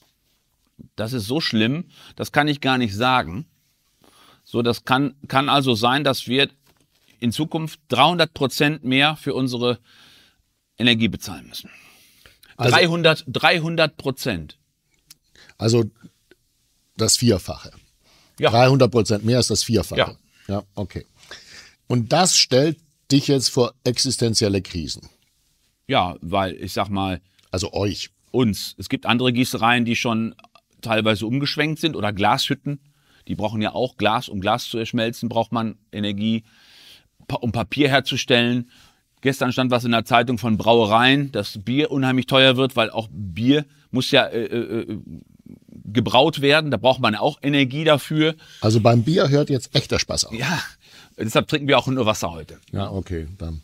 Das kann ich gar nicht sagen. So, das kann also sein, dass wir in Zukunft 300% mehr für unsere Energie bezahlen müssen. Also 300%. Also das Vierfache. Ja. 300% mehr ist das Vierfache. Ja. Ja, okay. Und das stellt dich jetzt vor existenzielle Krisen. Ja, weil ich sag mal. Also euch. Uns. Es gibt andere Gießereien, die schon teilweise umgeschwenkt sind oder Glashütten. Die brauchen ja auch Glas. Um Glas zu erschmelzen, braucht man Energie, um Papier herzustellen. Gestern stand was in der Zeitung von Brauereien, dass Bier unheimlich teuer wird, weil auch Bier muss ja gebraut werden. Da braucht man ja auch Energie dafür. Also beim Bier hört jetzt echt der Spaß auf. Ja, deshalb trinken wir auch nur Wasser heute. Ja, okay, dann.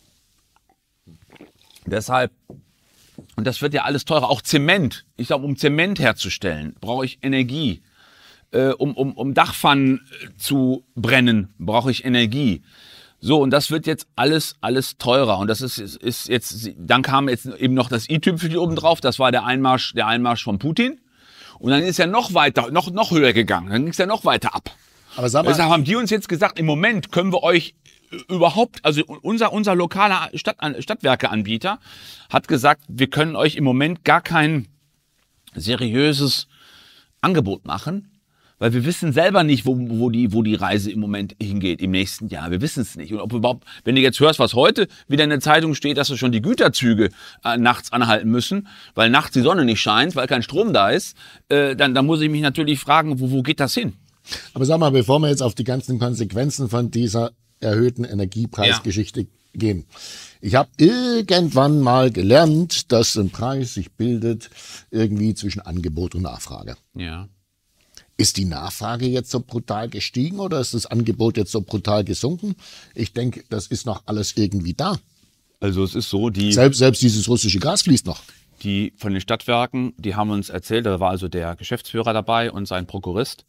Deshalb, und das wird ja alles teurer, auch Zement. Ich glaube, um Zement herzustellen, brauche ich Energie. Um Dachpfannen zu brennen, brauche ich Energie. So, und das wird jetzt alles teurer. Und das ist jetzt, dann kam jetzt eben noch das i-Tüpfelchen oben drauf. Das war der Einmarsch von Putin. Und dann ist er noch weiter, noch höher gegangen. Dann ging es ja noch weiter ab. Aber sag mal, Deshalb haben die uns jetzt gesagt, im Moment können wir euch überhaupt, also unser lokaler Stadtwerkeanbieter hat gesagt, wir können euch im Moment gar kein seriöses Angebot machen, weil wir wissen selber nicht, wo die Reise im Moment hingeht im nächsten Jahr. Wir wissen es nicht. Und ob überhaupt, wenn du jetzt hörst, was heute wieder in der Zeitung steht, dass schon die Güterzüge nachts anhalten müssen, weil nachts die Sonne nicht scheint, weil kein Strom da ist, dann muss ich mich natürlich fragen, wo geht das hin? aber sag mal, bevor wir jetzt auf die ganzen Konsequenzen von dieser erhöhten Energiepreisgeschichte gehen. Ich habe irgendwann mal gelernt, dass ein Preis sich bildet irgendwie zwischen Angebot und Nachfrage. Ja. Ist die Nachfrage jetzt so brutal gestiegen oder ist das Angebot jetzt so brutal gesunken? Ich denke, das ist noch alles irgendwie da. Also es ist so, Selbst dieses russische Gas fließt noch. die von den Stadtwerken, die haben uns erzählt, da war also der Geschäftsführer dabei und sein Prokurist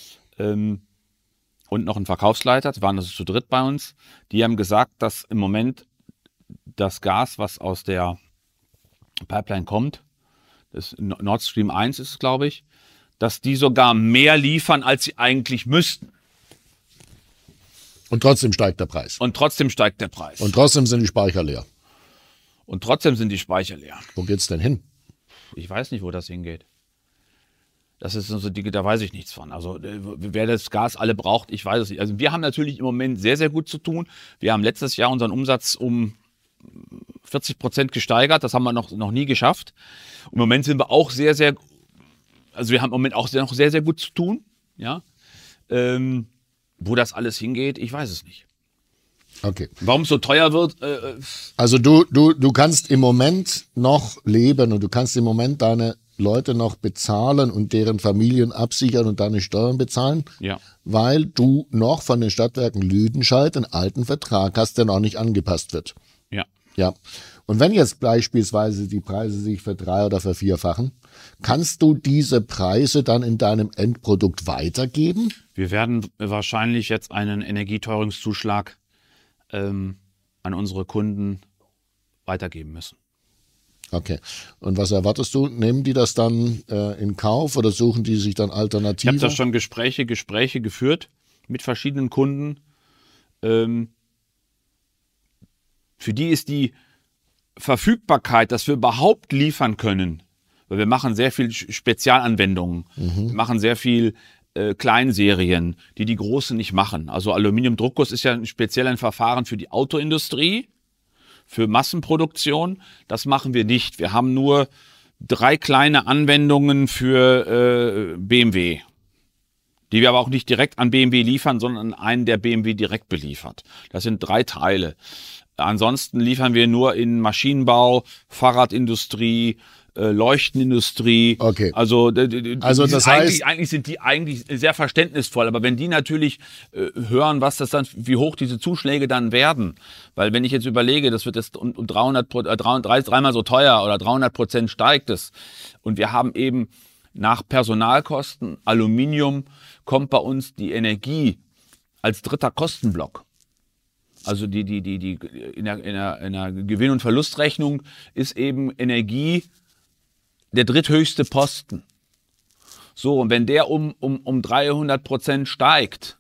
und noch ein Verkaufsleiter, das waren also zu dritt bei uns, die haben gesagt, dass im Moment das Gas, was aus der Pipeline kommt, das Nord Stream 1 ist es, glaube ich, dass die sogar mehr liefern, als sie eigentlich müssten. Und trotzdem steigt der Preis. Und trotzdem steigt der Preis. Und trotzdem sind die Speicher leer. Und trotzdem sind die Speicher leer. Wo geht's denn hin? Ich weiß nicht, wo das hingeht. Das ist so da weiß ich nichts von. Also wer das Gas alle braucht, ich weiß es nicht. Also wir haben natürlich im Moment sehr, sehr gut zu tun. Wir haben letztes Jahr unseren Umsatz um 40% gesteigert. Das haben wir noch nie geschafft. Im Moment sind wir auch also wir haben im Moment auch noch sehr, sehr gut zu tun. Ja. Wo das alles hingeht, ich weiß es nicht. Okay. Warum es so teuer wird? Also du kannst im Moment noch leben und du kannst im Moment deine Leute noch bezahlen und deren Familien absichern und deine Steuern bezahlen, Ja. weil du noch von den Stadtwerken Lüdenscheid einen alten Vertrag hast, der noch nicht angepasst wird. Ja. Ja. Und wenn jetzt beispielsweise die Preise sich verdrei- oder vervierfachen, kannst du diese Preise dann in deinem Endprodukt weitergeben? Wir werden wahrscheinlich jetzt einen Energieteuerungszuschlag an unsere Kunden weitergeben müssen. Okay. Und was erwartest du? Nehmen die das dann in Kauf oder suchen die sich dann Ich Alternativen? habe da schon Gespräche geführt mit verschiedenen Kunden. Für die ist die Verfügbarkeit, dass wir überhaupt liefern können, weil wir machen sehr viel Spezialanwendungen, wir machen sehr viel Kleinserien, die Großen nicht machen. Also Aluminiumdruckguss ist ja speziell ein Verfahren für die Autoindustrie, für Massenproduktion. Das machen wir nicht. Wir haben nur 3 kleine Anwendungen für BMW, die wir aber auch nicht direkt an BMW liefern, sondern an einen, der BMW direkt beliefert. Das sind 3 Teile. Ansonsten liefern wir nur in Maschinenbau, Fahrradindustrie, Leuchtenindustrie. Okay. Also das heißt, eigentlich sind die eigentlich sehr verständnisvoll. Aber wenn die natürlich hören, was das dann, wie hoch diese Zuschläge dann werden, weil wenn ich jetzt überlege, das wird jetzt um 300, 3 so teuer oder 300% steigt es. Und wir haben eben nach Personalkosten, Aluminium, kommt bei uns die Energie als dritter Kostenblock. Also in der Gewinn- und Verlustrechnung ist eben Energie der dritthöchste Posten. So, und wenn der um 300% steigt,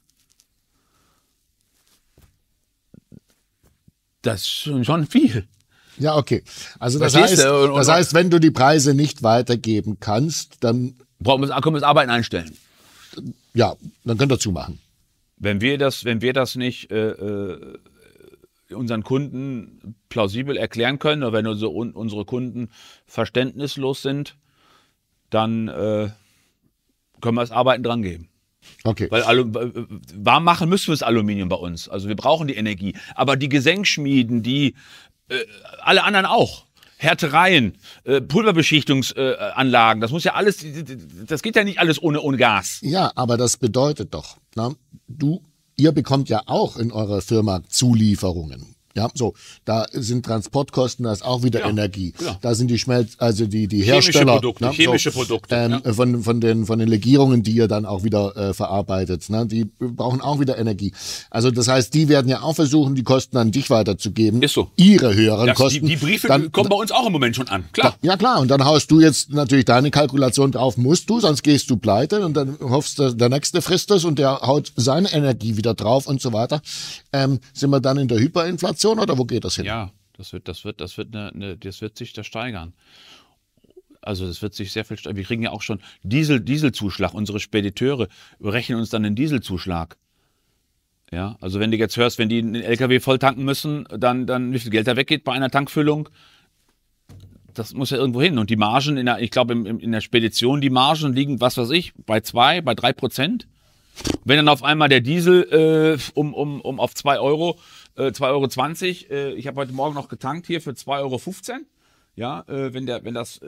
das ist schon viel. ja, okay. Also das Verstehst heißt, du? das heißt, wenn du die Preise nicht weitergeben kannst, dann, Können wir das Arbeiten einstellen. ja, dann könnt ihr zumachen. Wenn wir das nicht unseren Kunden plausibel erklären können, oder wenn unsere Kunden verständnislos sind, dann können wir das Arbeiten dran geben. Okay. Weil warm machen müssen wir das Aluminium bei uns. Also wir brauchen die Energie. Aber die Gesenkschmieden, alle anderen auch. Härtereien, Pulverbeschichtungsanlagen, das muss ja alles, das geht ja nicht alles ohne Gas. Ja, aber das bedeutet doch, ihr bekommt ja auch in eurer Firma Zulieferungen. Ja, so, da sind Transportkosten, da ist auch wieder Energie. Klar. Da sind die die Hersteller, chemische Produkte, von den Legierungen, die ihr dann auch wieder verarbeitet, die brauchen auch wieder Energie. Also das heißt, die werden ja auch versuchen, die Kosten an dich weiterzugeben. Ist so. Ihre höheren Kosten. Die Briefe kommen bei uns auch im Moment schon an, klar. Ja klar, und dann haust du jetzt natürlich deine Kalkulation drauf, musst du, sonst gehst du pleite und dann hoffst du, der Nächste frisst das und der haut seine Energie wieder drauf und so weiter. Sind wir dann in der Hyperinflation? Oder wo geht das hin? Ja, das wird sich da steigern. Also das wird sich sehr viel steigern. Wir kriegen ja auch schon Dieselzuschlag. Unsere Spediteure berechnen uns dann den Dieselzuschlag. Ja, also wenn du jetzt hörst, wenn die einen LKW voll tanken müssen, dann wie viel Geld da weggeht bei einer Tankfüllung, das muss ja irgendwo hin. Und die Margen, ich glaube in der Spedition, die Margen liegen, was weiß ich, bei 3%. Wenn dann auf einmal der Diesel auf 2 Euro, 2,20 Euro. Ich habe heute Morgen noch getankt hier für 2,15 Euro. Ja, wenn das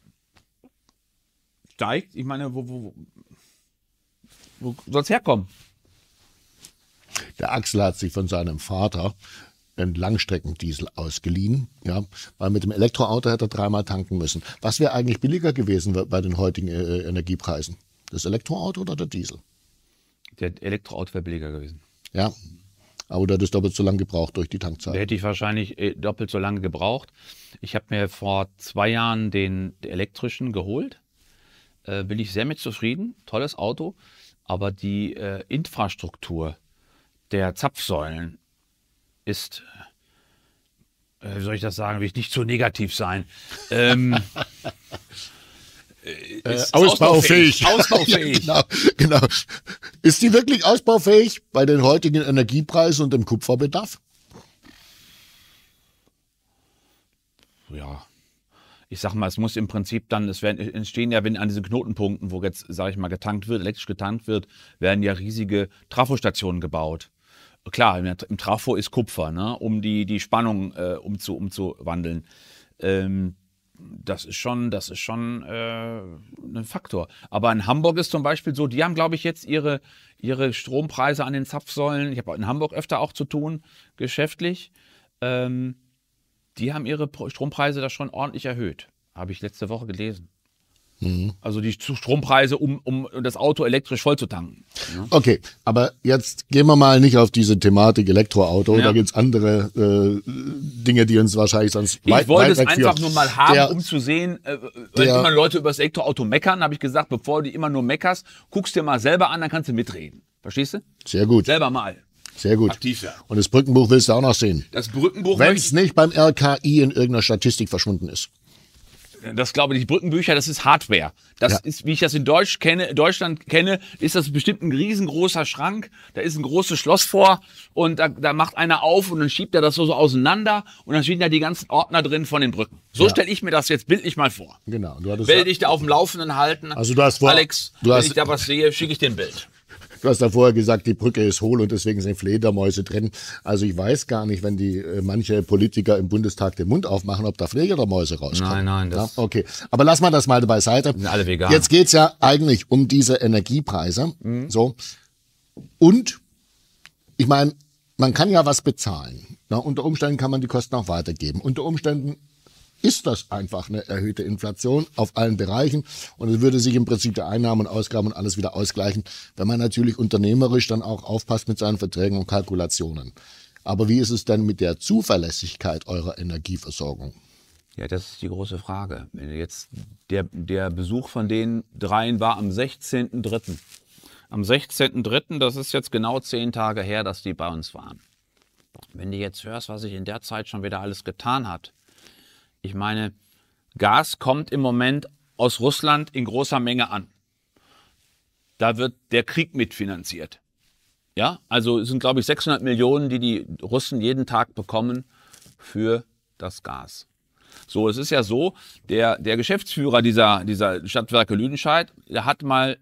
steigt, ich meine, wo soll es herkommen? Der Axel hat sich von seinem Vater einen Langstreckendiesel ausgeliehen, ja, weil mit dem Elektroauto hätte er 3-mal tanken müssen. Was wäre eigentlich billiger gewesen bei den heutigen Energiepreisen? Das Elektroauto oder der Diesel? Der Elektroauto wäre billiger gewesen. Ja. Aber du hättest doppelt so lange gebraucht durch die Tankzeit. Da hätte ich wahrscheinlich doppelt so lange gebraucht. Ich habe mir vor 2 Jahren den elektrischen geholt. Bin ich sehr mit zufrieden. Tolles Auto. Aber die Infrastruktur der Zapfsäulen ist, wie soll ich das sagen, will ich nicht zu negativ sein, ausbaufähig. Ausbaufähig. Ja, genau. Ist die wirklich ausbaufähig bei den heutigen Energiepreisen und dem Kupferbedarf? Ja, ich sag mal, es muss im Prinzip dann, entstehen ja, wenn an diesen Knotenpunkten, wo jetzt, sage ich mal, elektrisch getankt wird, werden ja riesige Trafostationen gebaut. Klar, im Trafo ist Kupfer, ne, um die Spannung umzuwandeln. Das ist schon ein Faktor. Aber in Hamburg ist zum Beispiel so, die haben, glaube ich, jetzt ihre Strompreise an den Zapfsäulen. Ich habe in Hamburg öfter auch zu tun, geschäftlich. Die haben ihre Strompreise da schon ordentlich erhöht. Habe ich letzte Woche gelesen. Mhm. Also die Strompreise, um das Auto elektrisch voll zu tanken. Ja. Okay, aber jetzt gehen wir mal nicht auf diese Thematik Elektroauto. Ja. Da gibt es andere Dinge, die uns wahrscheinlich sonst weit wegführen. Ich wollte es einfach nur mal haben, um zu sehen, wenn immer Leute über das Elektroauto meckern, habe ich gesagt, bevor du immer nur meckerst, guckst dir mal selber an, dann kannst du mitreden. Verstehst du? Sehr gut. Selber mal. Sehr gut. Aktiv werden. Und das Brückenbuch willst du auch noch sehen. Das Brückenbuch, wenn es nicht beim RKI in irgendeiner Statistik verschwunden ist. Das glaube ich, die Brückenbücher, das ist Hardware. Das ist, wie ich das in Deutschland kenne, ist das bestimmt ein riesengroßer Schrank. Da ist ein großes Schloss vor und da macht einer auf und dann schiebt er das so auseinander und dann stehen da die ganzen Ordner drin von den Brücken. So stelle ich mir das jetzt bildlich mal vor. Genau. Will dich da auf dem Laufenden halten. Also du hast vor, Alex, wenn ich da was sehe, schicke ich dir ein Bild. Du hast da vorher gesagt, die Brücke ist hohl und deswegen sind Fledermäuse drin. Also ich weiß gar nicht, wenn die manche Politiker im Bundestag den Mund aufmachen, ob da Fledermäuse rauskommen. Nein. Das okay, aber lass mal das mal beiseite. Sind alle vegan. Jetzt geht's ja eigentlich um diese Energiepreise. So. Und ich meine, man kann ja was bezahlen. Na, unter Umständen kann man die Kosten auch weitergeben. Unter Umständen ist das einfach eine erhöhte Inflation auf allen Bereichen und es würde sich im Prinzip der Einnahmen und Ausgaben und alles wieder ausgleichen, wenn man natürlich unternehmerisch dann auch aufpasst mit seinen Verträgen und Kalkulationen. Aber wie ist es denn mit der Zuverlässigkeit eurer Energieversorgung? Ja, das ist die große Frage. Wenn jetzt der Besuch von den dreien war am 16.03. Am 16.03., das ist jetzt genau 10 Tage her, dass die bei uns waren. Wenn du jetzt hörst, was sich in der Zeit schon wieder alles getan hat. Ich meine, Gas kommt im Moment aus Russland in großer Menge an. Da wird der Krieg mitfinanziert. Ja, also es sind, glaube ich, 600 Millionen, die die Russen jeden Tag bekommen für das Gas. So, es ist ja so, der Geschäftsführer dieser Stadtwerke Lüdenscheid, der hat mal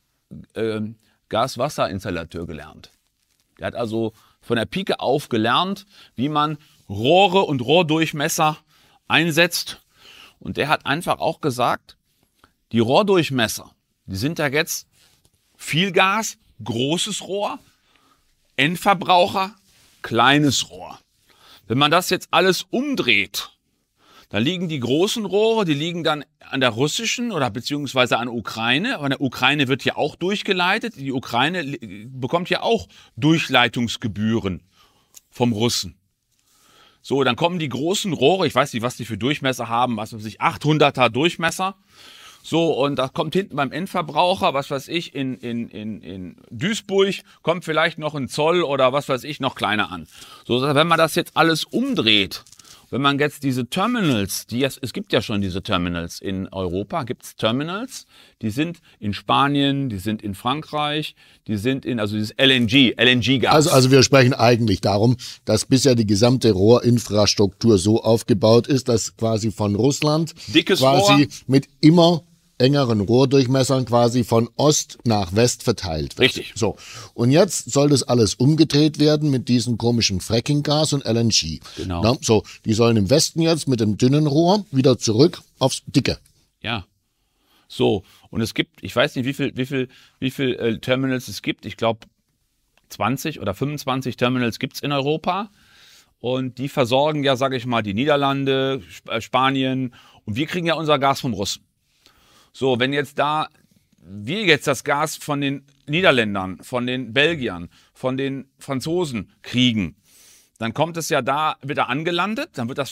Gaswasserinstallateur gelernt. Der hat also von der Pike auf gelernt, wie man Rohre und Rohrdurchmesser einsetzt. Und der hat einfach auch gesagt, die Rohrdurchmesser, die sind ja jetzt viel Gas, großes Rohr, Endverbraucher, kleines Rohr. Wenn man das jetzt alles umdreht, dann liegen die großen Rohre, die liegen dann an der russischen oder beziehungsweise an der Ukraine. Aber in der Ukraine wird ja auch durchgeleitet. Die Ukraine bekommt ja auch Durchleitungsgebühren vom Russen. So, dann kommen die großen Rohre, ich weiß nicht, was die für Durchmesser haben, was weiß ich, 800er Durchmesser. So, und da kommt hinten beim Endverbraucher, was weiß ich, in Duisburg kommt vielleicht noch ein Zoll oder was weiß ich, noch kleiner an. So, wenn man das jetzt alles umdreht, wenn man jetzt diese Terminals, es gibt ja schon diese Terminals in Europa, gibt es Terminals, die sind in Spanien, die sind in Frankreich, die sind also dieses LNG-Gas. Also wir sprechen eigentlich darum, dass bisher die gesamte Rohrinfrastruktur so aufgebaut ist, dass quasi von Russland Dickes quasi Rohr. mit immer engeren Rohrdurchmessern quasi von Ost nach West verteilt wird. Richtig. So. Und jetzt soll das alles umgedreht werden mit diesem komischen Fracking-Gas und LNG. Genau. Na, so, die sollen im Westen jetzt mit dem dünnen Rohr wieder zurück aufs dicke. Ja. So, und es gibt, ich weiß nicht, wie viel Terminals es gibt. Ich glaube, 20 oder 25 Terminals gibt es in Europa. Und die versorgen ja, sage ich mal, die Niederlande, Spanien. Und wir kriegen ja unser Gas vom Russen. So, wenn jetzt wir jetzt das Gas von den Niederländern, von den Belgiern, von den Franzosen kriegen, dann kommt es ja da wieder angelandet, dann wird das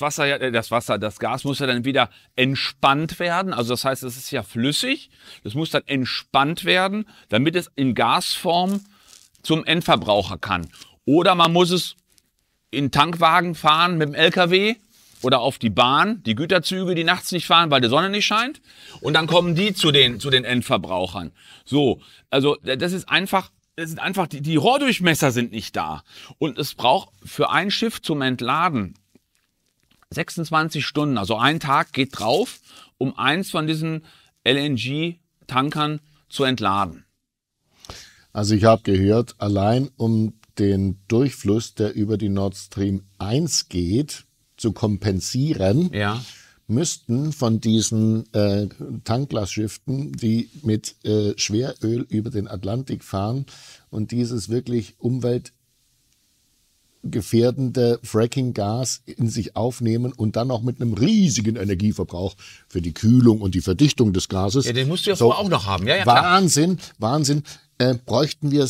Gas muss ja dann wieder entspannt werden. Also das heißt, es ist ja flüssig, das muss dann entspannt werden, damit es in Gasform zum Endverbraucher kann. Oder man muss es in Tankwagen fahren mit dem LKW oder auf die Bahn, die Güterzüge, die nachts nicht fahren, weil die Sonne nicht scheint. Und dann kommen die zu den Endverbrauchern. So, also das ist einfach, die Rohrdurchmesser sind nicht da. Und es braucht für ein Schiff zum Entladen 26 Stunden, also ein Tag geht drauf, um eins von diesen LNG-Tankern zu entladen. Also ich habe gehört, allein um den Durchfluss, der über die Nord Stream 1 geht, zu kompensieren, Ja. müssten von diesen Tanklastschiffen, die mit Schweröl über den Atlantik fahren und dieses wirklich umweltgefährdende Fracking-Gas in sich aufnehmen und dann noch mit einem riesigen Energieverbrauch für die Kühlung und die Verdichtung des Gases. Ja, den musst du ja vorher auch noch haben. Ja, klar. Wahnsinn. Bräuchten wir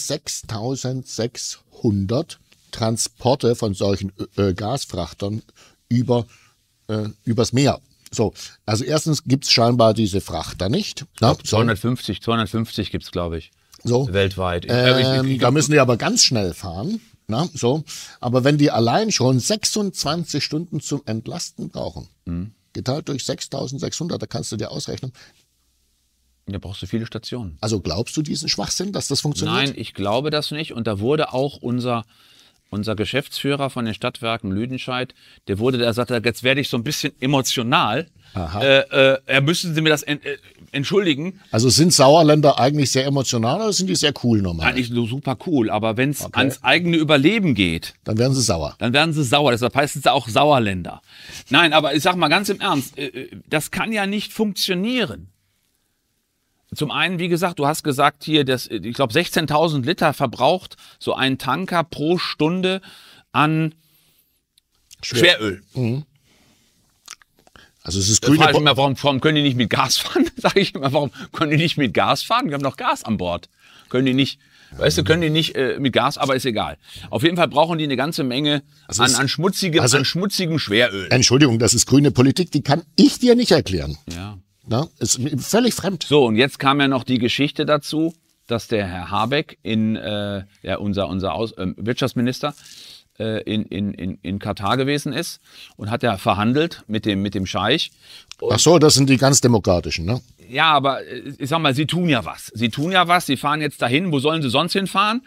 6.600 Transporte von solchen Gasfrachtern übers Meer. So, also erstens gibt's scheinbar diese Frachter nicht. Na, 250 gibt's, glaube ich, so. weltweit. Da müssen die aber ganz schnell fahren. Na, so. Aber wenn die allein schon 26 Stunden zum Entlasten brauchen, geteilt durch 6.600, da kannst du dir ausrechnen. Da brauchst du viele Stationen. Also glaubst du diesen Schwachsinn, dass das funktioniert? Nein, ich glaube das nicht. Und da wurde auch unser Geschäftsführer von den Stadtwerken Lüdenscheid, der sagte, jetzt werde ich so ein bisschen emotional. Müssen Sie mir das entschuldigen. Also sind Sauerländer eigentlich sehr emotional oder sind die sehr cool normal? Eigentlich so super cool, aber wenn es ans eigene Überleben geht, dann werden sie sauer. Deshalb heißt es auch Sauerländer. Nein, aber ich sag mal ganz im Ernst, das kann ja nicht funktionieren. Zum einen, wie gesagt, du hast gesagt hier, ich glaube 16.000 Liter verbraucht so ein Tanker pro Stunde an Schweröl. Mhm. Also es ist grün. Frage ich immer, warum können die nicht mit Gas fahren? Sage ich immer, warum können die nicht mit Gas fahren? Wir haben doch Gas an Bord. Können die nicht mit Gas, aber ist egal. Auf jeden Fall brauchen die eine ganze Menge an schmutzigem Schweröl. Entschuldigung, das ist grüne Politik, die kann ich dir nicht erklären. Ja. Na, ist völlig fremd. So, und jetzt kam ja noch die Geschichte dazu, dass der Herr Habeck, unser Wirtschaftsminister, in Katar gewesen ist und hat ja verhandelt mit dem Scheich. Ach so, das sind die ganz Demokratischen, ne? Ja, aber ich sag mal, sie tun ja was. Sie fahren jetzt dahin, wo sollen sie sonst hinfahren?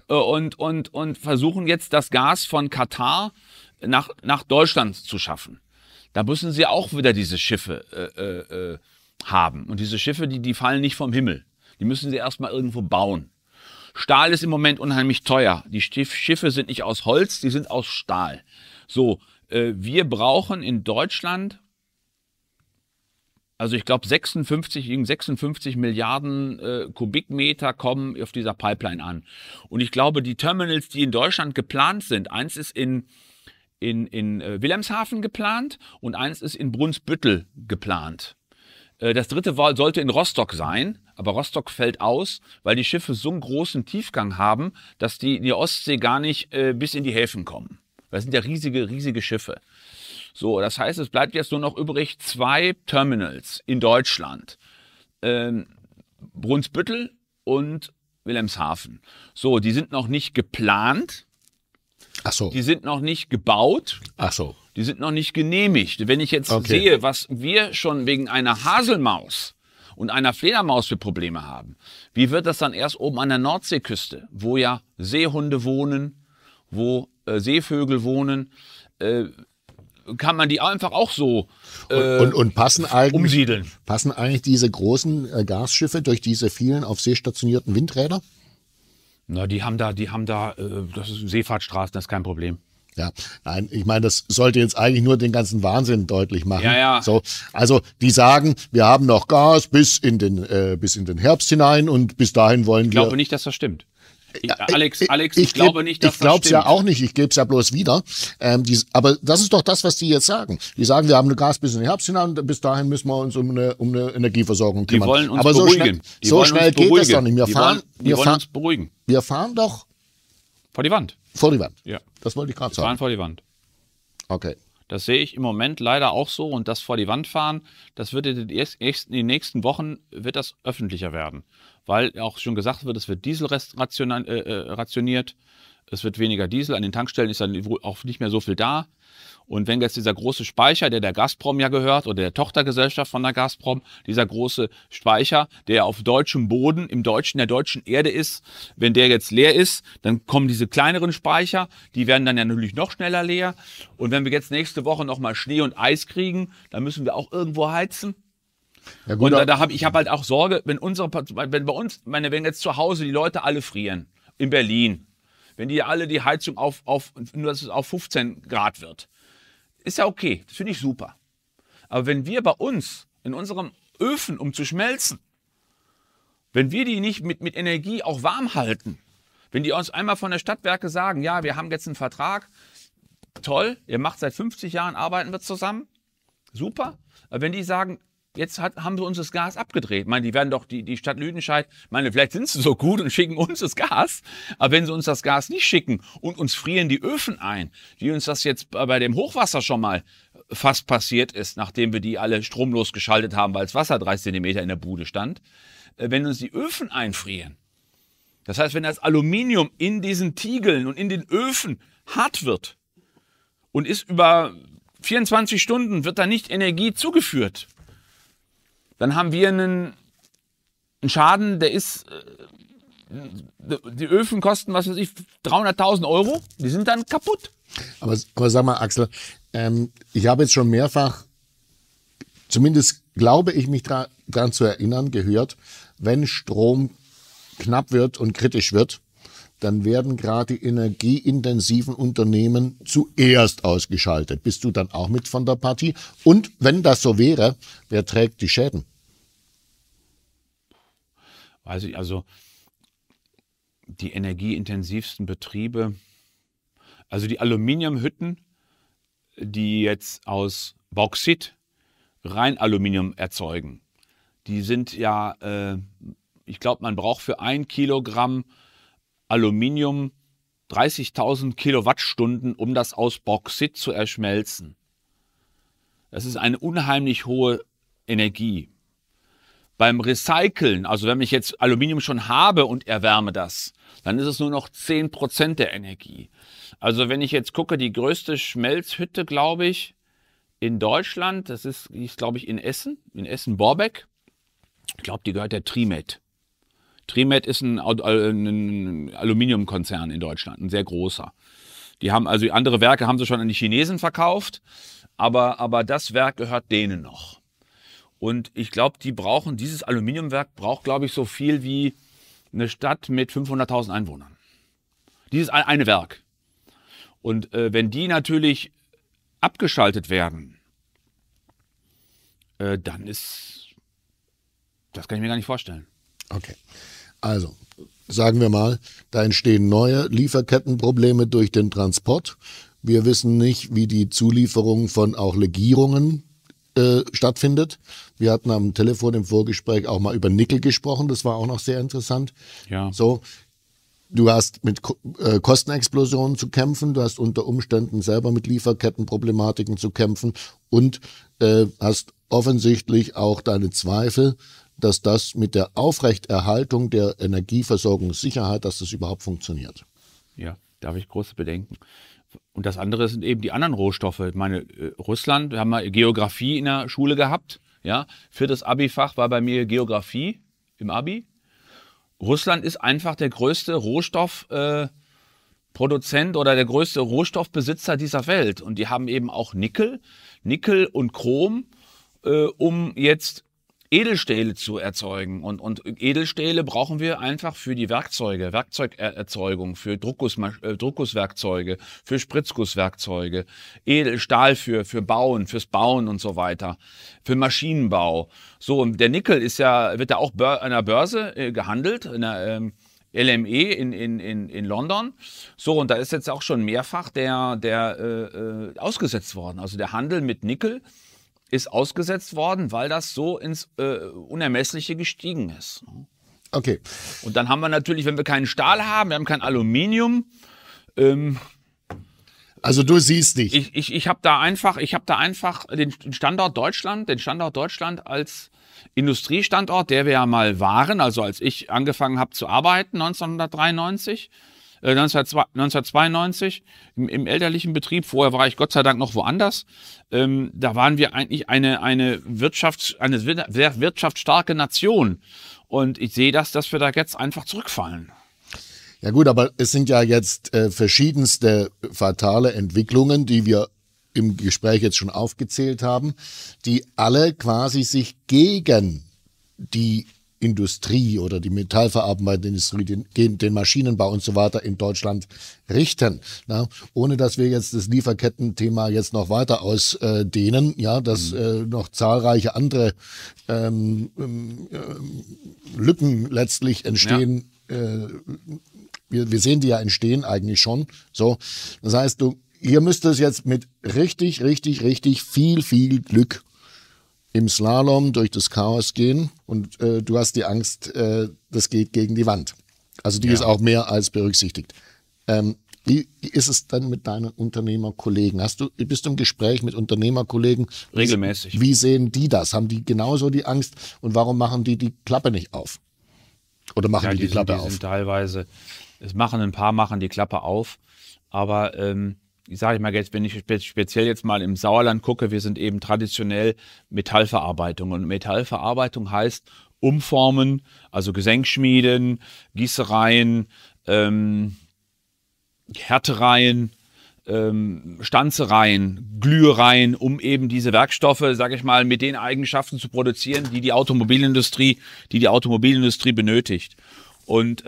und versuchen jetzt das Gas von Katar nach Deutschland zu schaffen. Da müssen sie auch wieder diese Schiffe haben. Und diese Schiffe, die fallen nicht vom Himmel. Die müssen sie erstmal irgendwo bauen. Stahl ist im Moment unheimlich teuer. Die Schiffe sind nicht aus Holz, die sind aus Stahl. So, wir brauchen in Deutschland, also ich glaube 56 Milliarden Kubikmeter kommen auf dieser Pipeline an. Und ich glaube, die Terminals, die in Deutschland geplant sind, eins ist in Wilhelmshaven geplant und eins ist in Brunsbüttel geplant. Das dritte sollte in Rostock sein, aber Rostock fällt aus, weil die Schiffe so einen großen Tiefgang haben, dass die in die Ostsee gar nicht bis in die Häfen kommen. Das sind ja riesige Schiffe. So, das heißt, es bleibt jetzt nur noch übrig 2 Terminals in Deutschland. Brunsbüttel und Wilhelmshaven. So, die sind noch nicht geplant. Ach so. Die sind noch nicht gebaut. Ach so. Die sind noch nicht genehmigt. Wenn ich jetzt sehe, was wir schon wegen einer Haselmaus und einer Fledermaus für Probleme haben, wie wird das dann erst oben an der Nordseeküste, wo ja Seehunde wohnen, wo Seevögel wohnen, kann man die einfach auch so und passen umsiedeln. Passen eigentlich diese großen Gasschiffe durch diese vielen auf See stationierten Windräder? Na, die haben da, das ist Seefahrtstraßen, das ist kein Problem. Ja, nein, ich meine, das sollte jetzt eigentlich nur den ganzen Wahnsinn deutlich machen. Ja. So, also die sagen, wir haben noch Gas bis in den Herbst hinein und bis dahin wollen wir. Ich glaube nicht, dass das stimmt. Alex, ich glaube nicht, dass das stimmt. Ich glaube es ja auch nicht, ich gebe es ja bloß wieder. Aber das ist doch das, was die jetzt sagen. Die sagen, wir haben Gas bis in den Herbst hinein und bis dahin müssen wir uns um eine Energieversorgung kümmern. Die wollen uns aber beruhigen. So schnell geht das doch nicht. Wir wollen uns beruhigen. Wir fahren doch vor die Wand. Vor die Wand. Ja. Das wollte ich gerade sagen. Wir fahren vor die Wand. Okay. Das sehe ich im Moment leider auch so. Und das vor die Wand fahren, das wird in den nächsten Wochen wird das öffentlicher werden. Weil auch schon gesagt wird, es wird Diesel rationiert. Es wird weniger Diesel. An den Tankstellen ist dann auch nicht mehr so viel da. Und wenn jetzt dieser große Speicher, der Gazprom ja gehört, oder der Tochtergesellschaft von der Gazprom, dieser große Speicher, der auf deutschem Boden, in der deutschen Erde ist, wenn der jetzt leer ist, dann kommen diese kleineren Speicher, die werden dann ja natürlich noch schneller leer. Und wenn wir jetzt nächste Woche nochmal Schnee und Eis kriegen, dann müssen wir auch irgendwo heizen. Ja, gut, und ich habe halt auch Sorge, wenn jetzt zu Hause die Leute alle frieren, in Berlin, wenn die alle die Heizung nur dass es auf 15 Grad wird, ist ja okay, das finde ich super. Aber wenn wir bei uns in unserem Öfen, um zu schmelzen, wenn wir die nicht mit Energie auch warm halten, wenn die uns einmal von der Stadtwerke sagen, ja, wir haben jetzt einen Vertrag, toll, ihr macht seit 50 Jahren, arbeiten wir zusammen, super. Aber wenn die sagen, jetzt haben wir uns das Gas abgedreht. Ich meine, die werden doch die Stadt Lüdenscheid, vielleicht sind sie so gut und schicken uns das Gas. Aber wenn sie uns das Gas nicht schicken und uns frieren die Öfen ein, wie uns das jetzt bei dem Hochwasser schon mal fast passiert ist, nachdem wir die alle stromlos geschaltet haben, weil das Wasser 3 Zentimeter in der Bude stand, wenn uns die Öfen einfrieren. Das heißt, wenn das Aluminium in diesen Tiegeln und in den Öfen hart wird und ist über 24 Stunden, wird da nicht Energie zugeführt, dann haben wir einen Schaden, der ist, die Öfen kosten, was weiß ich, 300.000 Euro, die sind dann kaputt. Aber sag mal, Axel, ich habe jetzt schon mehrfach, zumindest glaube ich mich daran zu erinnern, gehört, wenn Strom knapp wird und kritisch wird, dann werden gerade die energieintensiven Unternehmen zuerst ausgeschaltet. Bist du dann auch mit von der Partie? Und wenn das so wäre, wer trägt die Schäden? Weiß ich, also die energieintensivsten Betriebe, also die Aluminiumhütten, die jetzt aus Bauxit rein Aluminium erzeugen, die sind ja, ich glaube, man braucht für 1 Kilogramm Aluminium 30.000 Kilowattstunden, um das aus Bauxit zu erschmelzen. Das ist eine unheimlich hohe Energie. Beim Recyceln, also wenn ich jetzt Aluminium schon habe und erwärme das, dann ist es nur noch 10% der Energie. Also wenn ich jetzt gucke, die größte Schmelzhütte, glaube ich, in Deutschland, das ist glaube ich, in Essen-Borbeck. Ich glaube, die gehört der Trimet. Trimet ist ein Aluminiumkonzern in Deutschland, ein sehr großer. Die haben also andere Werke haben sie schon an die Chinesen verkauft, aber das Werk gehört denen noch. Und ich glaube, dieses Aluminiumwerk braucht, glaube ich, so viel wie eine Stadt mit 500.000 Einwohnern. Dieses eine Werk. Und wenn die natürlich abgeschaltet werden, dann das kann ich mir gar nicht vorstellen. Okay, also sagen wir mal, da entstehen neue Lieferkettenprobleme durch den Transport. Wir wissen nicht, wie die Zulieferung von auch Legierungen stattfindet. Wir hatten am Telefon im Vorgespräch auch mal über Nickel gesprochen, das war auch noch sehr interessant. Ja. So, du hast mit Kostenexplosionen zu kämpfen, du hast unter Umständen selber mit Lieferkettenproblematiken zu kämpfen und hast offensichtlich auch deine Zweifel, dass das mit der Aufrechterhaltung der Energieversorgungssicherheit, dass das überhaupt funktioniert. Ja, da habe ich große Bedenken. Und das andere sind eben die anderen Rohstoffe. Ich meine, Russland, wir haben mal Geografie in der Schule gehabt. Ja, 4. Abi-Fach war bei mir Geografie im Abi. Russland ist einfach der größte Rohstoffproduzent oder der größte Rohstoffbesitzer dieser Welt. Und die haben eben auch Nickel und Chrom, um jetzt Edelstähle zu erzeugen. Und Edelstähle brauchen wir einfach für die Werkzeugerzeugung, für Druckgusswerkzeuge, für Spritzgusswerkzeuge, Edelstahl für fürs Bauen und so weiter, für Maschinenbau. So, und der Nickel wird ja auch an der Börse gehandelt, in der LME in London. So, und da ist jetzt auch schon mehrfach der ausgesetzt worden. Also der Handel mit Nickel ist ausgesetzt worden, weil das so ins Unermessliche gestiegen ist. Okay. Und dann haben wir natürlich, wenn wir keinen Stahl haben, wir haben kein Aluminium. Also du siehst nicht. Ich habe da einfach den Standort Deutschland als Industriestandort, der wir ja mal waren, also als ich angefangen habe zu arbeiten 1992 im elterlichen Betrieb. Vorher war ich Gott sei Dank noch woanders. Da waren wir eigentlich eine sehr wirtschaftsstarke Nation. Und ich sehe dass wir da jetzt einfach zurückfallen. Ja gut, aber es sind ja jetzt verschiedenste fatale Entwicklungen, die wir im Gespräch jetzt schon aufgezählt haben, die alle quasi sich gegen die Industrie oder die metallverarbeitende Industrie, den Maschinenbau und so weiter in Deutschland richten. Na, ohne dass wir jetzt das Lieferkettenthema jetzt noch weiter ausdehnen, ja, dass noch zahlreiche andere Lücken letztlich entstehen. Ja. Wir sehen die ja entstehen eigentlich schon. So, das heißt, hier müsste es jetzt mit richtig viel Glück im Slalom durch das Chaos gehen und du hast die Angst, das geht gegen die Wand. Also die ist auch mehr als berücksichtigt. Wie ist es dann mit deinen Unternehmerkollegen? Bist du im Gespräch mit Unternehmerkollegen? Regelmäßig. Wie sehen die das? Haben die genauso die Angst und warum machen die Klappe nicht auf? Oder machen die Klappe auf? Ein paar machen die Klappe auf, aber ich sage mal jetzt, wenn ich speziell jetzt mal im Sauerland gucke, wir sind eben traditionell Metallverarbeitung. Und Metallverarbeitung heißt Umformen, also Gesenkschmieden, Gießereien, Härtereien, Stanzereien, Glühereien, um eben diese Werkstoffe, sage ich mal, mit den Eigenschaften zu produzieren, die die Automobilindustrie benötigt. Und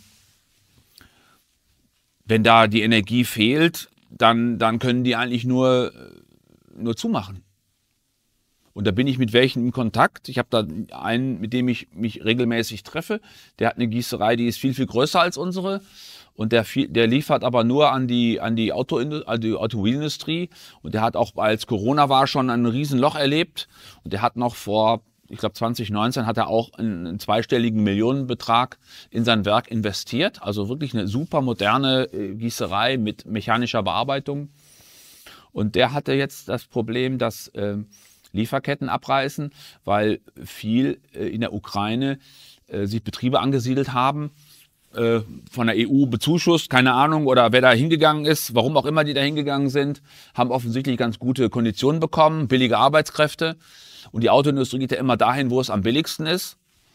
wenn da die Energie fehlt, dann können die eigentlich nur zumachen. Und da bin ich mit welchen in Kontakt. Ich habe da einen, mit dem ich mich regelmäßig treffe. Der hat eine Gießerei, die ist viel größer als unsere. Und der liefert aber nur an die Automobilindustrie. Und der hat auch, als Corona war, schon ein Riesenloch erlebt. Und der hat noch ich glaube 2019 hat er auch einen zweistelligen Millionenbetrag in sein Werk investiert. Also wirklich eine super moderne Gießerei mit mechanischer Bearbeitung. Und der hatte jetzt das Problem, dass Lieferketten abreißen, weil viel in der Ukraine sich Betriebe angesiedelt haben, von der EU bezuschusst, keine Ahnung, oder wer da hingegangen ist, warum auch immer die da hingegangen sind, haben offensichtlich ganz gute Konditionen bekommen, billige Arbeitskräfte. Und die Autoindustrie geht ja immer dahin, wo es am billigsten ist.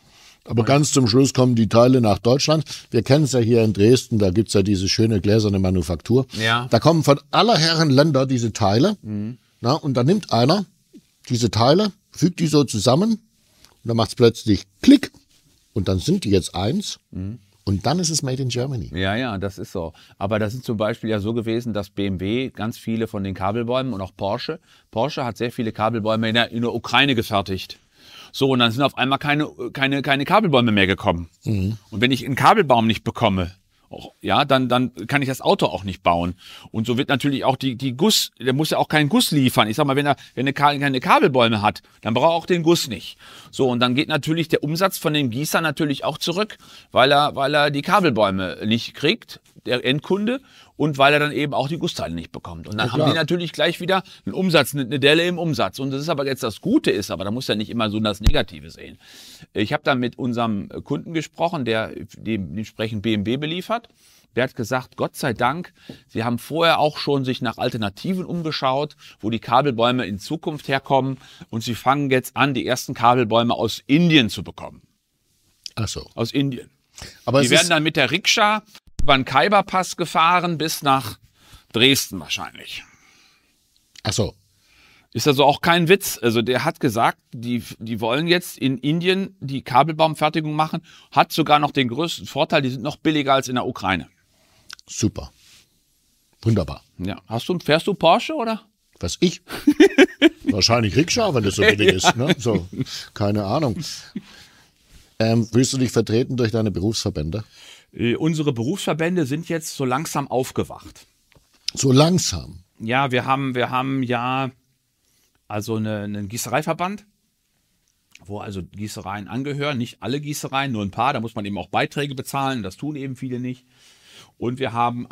Aber ganz zum Schluss kommen die Teile nach Deutschland. Wir kennen es ja hier in Dresden, da gibt es ja diese schöne gläserne Manufaktur. Ja. Da kommen von aller Herren Länder diese Teile. Na, und dann nimmt einer diese Teile, fügt die so zusammen und dann macht es plötzlich Klick und dann sind die jetzt eins. Und dann ist es Made in Germany. Ja, das ist so. Aber das ist zum Beispiel ja so gewesen, dass BMW ganz viele von den Kabelbäumen und auch Porsche hat sehr viele Kabelbäume in der Ukraine gefertigt. So, und dann sind auf einmal keine Kabelbäume mehr gekommen. Und wenn ich einen Kabelbaum nicht bekomme, ja, dann kann ich das Auto auch nicht bauen. Und so wird natürlich auch der muss ja auch keinen Guss liefern. Ich sag mal, wenn er keine Kabelbäume hat, dann braucht er auch den Guss nicht. So, und dann geht natürlich der Umsatz von dem Gießer natürlich auch zurück, weil er die Kabelbäume nicht kriegt, der Endkunde, und weil er dann eben auch die Gussteile nicht bekommt. Und dann haben die natürlich gleich wieder einen Umsatz, eine Delle im Umsatz. Und das ist aber jetzt das Gute ist, aber da muss ja nicht immer so das Negative sehen. Ich habe dann mit unserem Kunden gesprochen, der dementsprechend BMW beliefert. Der hat gesagt, Gott sei Dank, sie haben vorher auch schon sich nach Alternativen umgeschaut, wo die Kabelbäume in Zukunft herkommen. Und sie fangen jetzt an, die ersten Kabelbäume aus Indien zu bekommen. Ach so. Aus Indien. Aber die werden dann mit der Rikscha über den Khyberpass gefahren bis nach Dresden wahrscheinlich. Ach so. Ist also auch kein Witz. Also der hat gesagt, die wollen jetzt in Indien die Kabelbaumfertigung machen, hat sogar noch den größten Vorteil, die sind noch billiger als in der Ukraine. Super. Wunderbar. Ja. Fährst du Porsche oder? Was ich? Wahrscheinlich Rikscha, wenn das so billig ist. Ne? So, keine Ahnung. Willst du dich vertreten durch deine Berufsverbände? Unsere Berufsverbände sind jetzt so langsam aufgewacht. So langsam? Ja, wir haben ja also einen Gießereiverband, wo also Gießereien angehören. Nicht alle Gießereien, nur ein paar. Da muss man eben auch Beiträge bezahlen. Das tun eben viele nicht. Und wir haben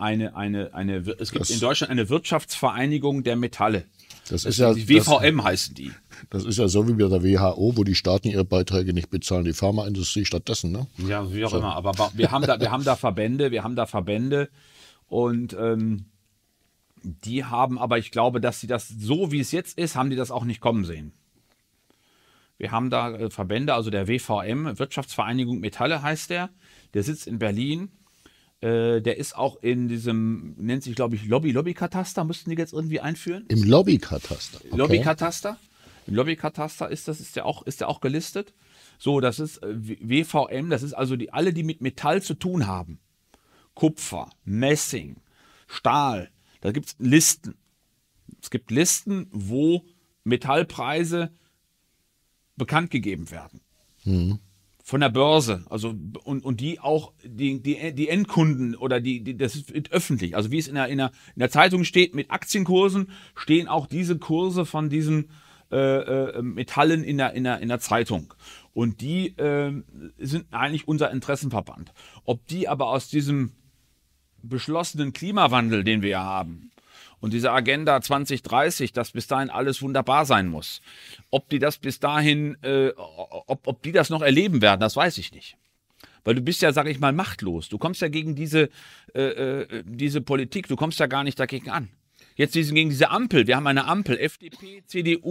es gibt in Deutschland eine Wirtschaftsvereinigung der Metalle. Das ist ja, die WVM heißen die. Das ist ja so wie bei der WHO, wo die Staaten ihre Beiträge nicht bezahlen, die Pharmaindustrie stattdessen, ne? Ja, wie auch immer. Aber wir haben da Verbände und die haben, aber ich glaube, dass sie das so wie es jetzt ist, haben die das auch nicht kommen sehen. Wir haben da Verbände, also der WVM, Wirtschaftsvereinigung Metalle heißt der sitzt in Berlin. Der ist auch in diesem, nennt sich, glaube ich, Lobbykataster, müssten die jetzt irgendwie einführen? Im Lobbykataster. Okay. Lobbykataster. Im Lobbykataster ist der auch gelistet. So, das ist WVM, das ist also alle, die mit Metall zu tun haben. Kupfer, Messing, Stahl, da gibt es Listen. Es gibt Listen, wo Metallpreise bekannt gegeben werden. Von der Börse, also und die auch die Endkunden oder das ist öffentlich, also wie es in der Zeitung steht, mit Aktienkursen stehen auch diese Kurse von diesen Metallen in der Zeitung. Und die sind eigentlich unser Interessenverband. Ob die aber aus diesem beschlossenen Klimawandel, den wir ja haben, und diese Agenda 2030, dass bis dahin alles wunderbar sein muss, ob die das bis dahin, ob die das noch erleben werden, das weiß ich nicht. Weil du bist ja, sag ich mal, machtlos. Du kommst ja gegen diese Politik, du kommst ja gar nicht dagegen an. Jetzt gegen diese Ampel, wir haben eine Ampel, FDP,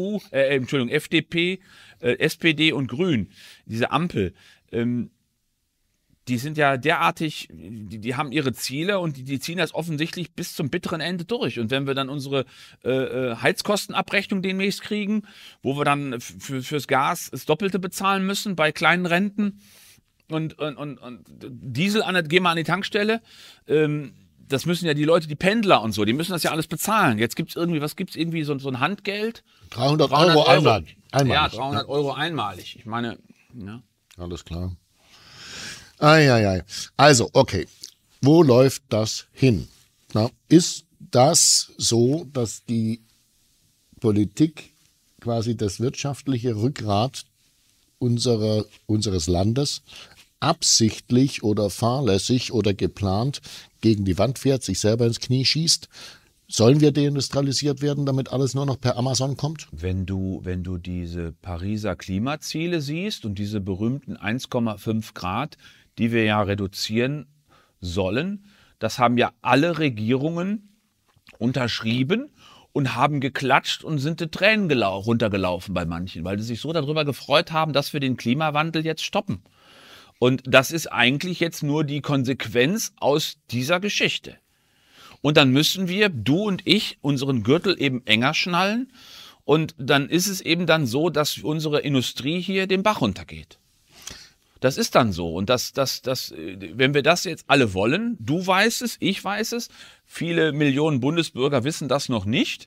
FDP, SPD und Grün. Diese Ampel, die sind ja derartig, die haben ihre Ziele und die ziehen das offensichtlich bis zum bitteren Ende durch. Und wenn wir dann unsere Heizkostenabrechnung demnächst kriegen, wo wir dann fürs Gas das Doppelte bezahlen müssen bei kleinen Renten und Diesel gehen wir an die Tankstelle, das müssen ja die Leute, die Pendler und so, die müssen das ja alles bezahlen. Jetzt gibt es irgendwie, so ein Handgeld? 300 Euro einmalig. Ja, 300 Euro einmalig. Ich meine, ja. Alles klar. Also, okay. Wo läuft das hin? Na, ist das so, dass die Politik quasi das wirtschaftliche Rückgrat unseres Landes absichtlich oder fahrlässig oder geplant gegen die Wand fährt, sich selber ins Knie schießt? Sollen wir deindustrialisiert werden, damit alles nur noch per Amazon kommt? Wenn du diese Pariser Klimaziele siehst und diese berühmten 1,5 Grad, die wir ja reduzieren sollen, das haben ja alle Regierungen unterschrieben und haben geklatscht und sind die Tränen runtergelaufen bei manchen, weil sie sich so darüber gefreut haben, dass wir den Klimawandel jetzt stoppen. Und das ist eigentlich jetzt nur die Konsequenz aus dieser Geschichte. Und dann müssen wir, du und ich, unseren Gürtel eben enger schnallen. Und dann ist es eben dann so, dass unsere Industrie hier den Bach runtergeht. Das ist dann so. Und wenn wir das jetzt alle wollen, du weißt es, ich weiß es, viele Millionen Bundesbürger wissen das noch nicht,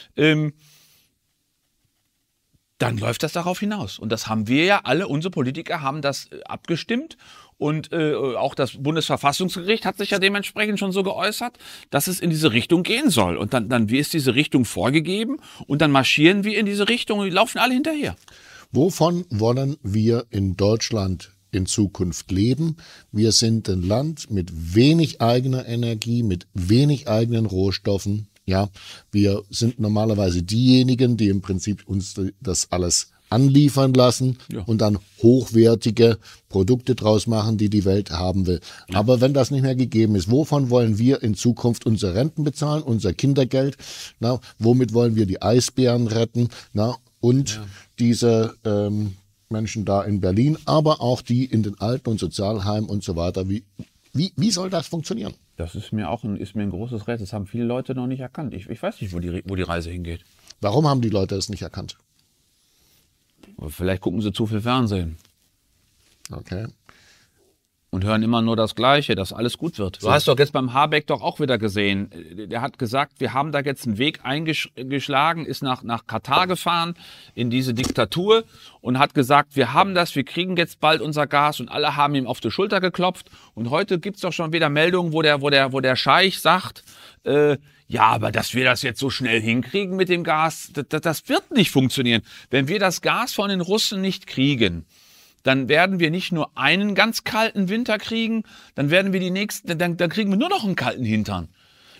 dann läuft das darauf hinaus. Und das haben wir ja alle, unsere Politiker haben das abgestimmt. Und auch das Bundesverfassungsgericht hat sich ja dementsprechend schon so geäußert, dass es in diese Richtung gehen soll. Und dann ist diese Richtung vorgegeben und dann marschieren wir in diese Richtung und die laufen alle hinterher. Wovon wollen wir in Deutschland in Zukunft leben? Wir sind ein Land mit wenig eigener Energie, mit wenig eigenen Rohstoffen. Ja, wir sind normalerweise diejenigen, die im Prinzip uns das alles anliefern lassen und dann hochwertige Produkte draus machen, die die Welt haben will. Ja. Aber wenn das nicht mehr gegeben ist, wovon wollen wir in Zukunft unsere Renten bezahlen, unser Kindergeld? Na, womit wollen wir die Eisbären retten? Na, und diese Menschen da in Berlin, aber auch die in den Alten- und Sozialheimen und so weiter. Wie soll das funktionieren? Das ist mir ein großes Rätsel. Das haben viele Leute noch nicht erkannt. Ich weiß nicht, wo die Reise hingeht. Warum haben die Leute es nicht erkannt? Vielleicht gucken sie zu viel Fernsehen. Okay. Und hören immer nur das Gleiche, dass alles gut wird. Du hast doch jetzt beim Habeck doch auch wieder gesehen. Der hat gesagt, wir haben da jetzt einen Weg eingeschlagen, ist nach Katar gefahren, in diese Diktatur und hat gesagt, wir haben das, wir kriegen jetzt bald unser Gas und alle haben ihm auf die Schulter geklopft. Und heute gibt es doch schon wieder Meldungen, wo der Scheich sagt, ja, aber dass wir das jetzt so schnell hinkriegen mit dem Gas, das wird nicht funktionieren. Wenn wir das Gas von den Russen nicht kriegen, dann werden wir nicht nur einen ganz kalten Winter kriegen, dann werden wir dann kriegen wir nur noch einen kalten Hintern.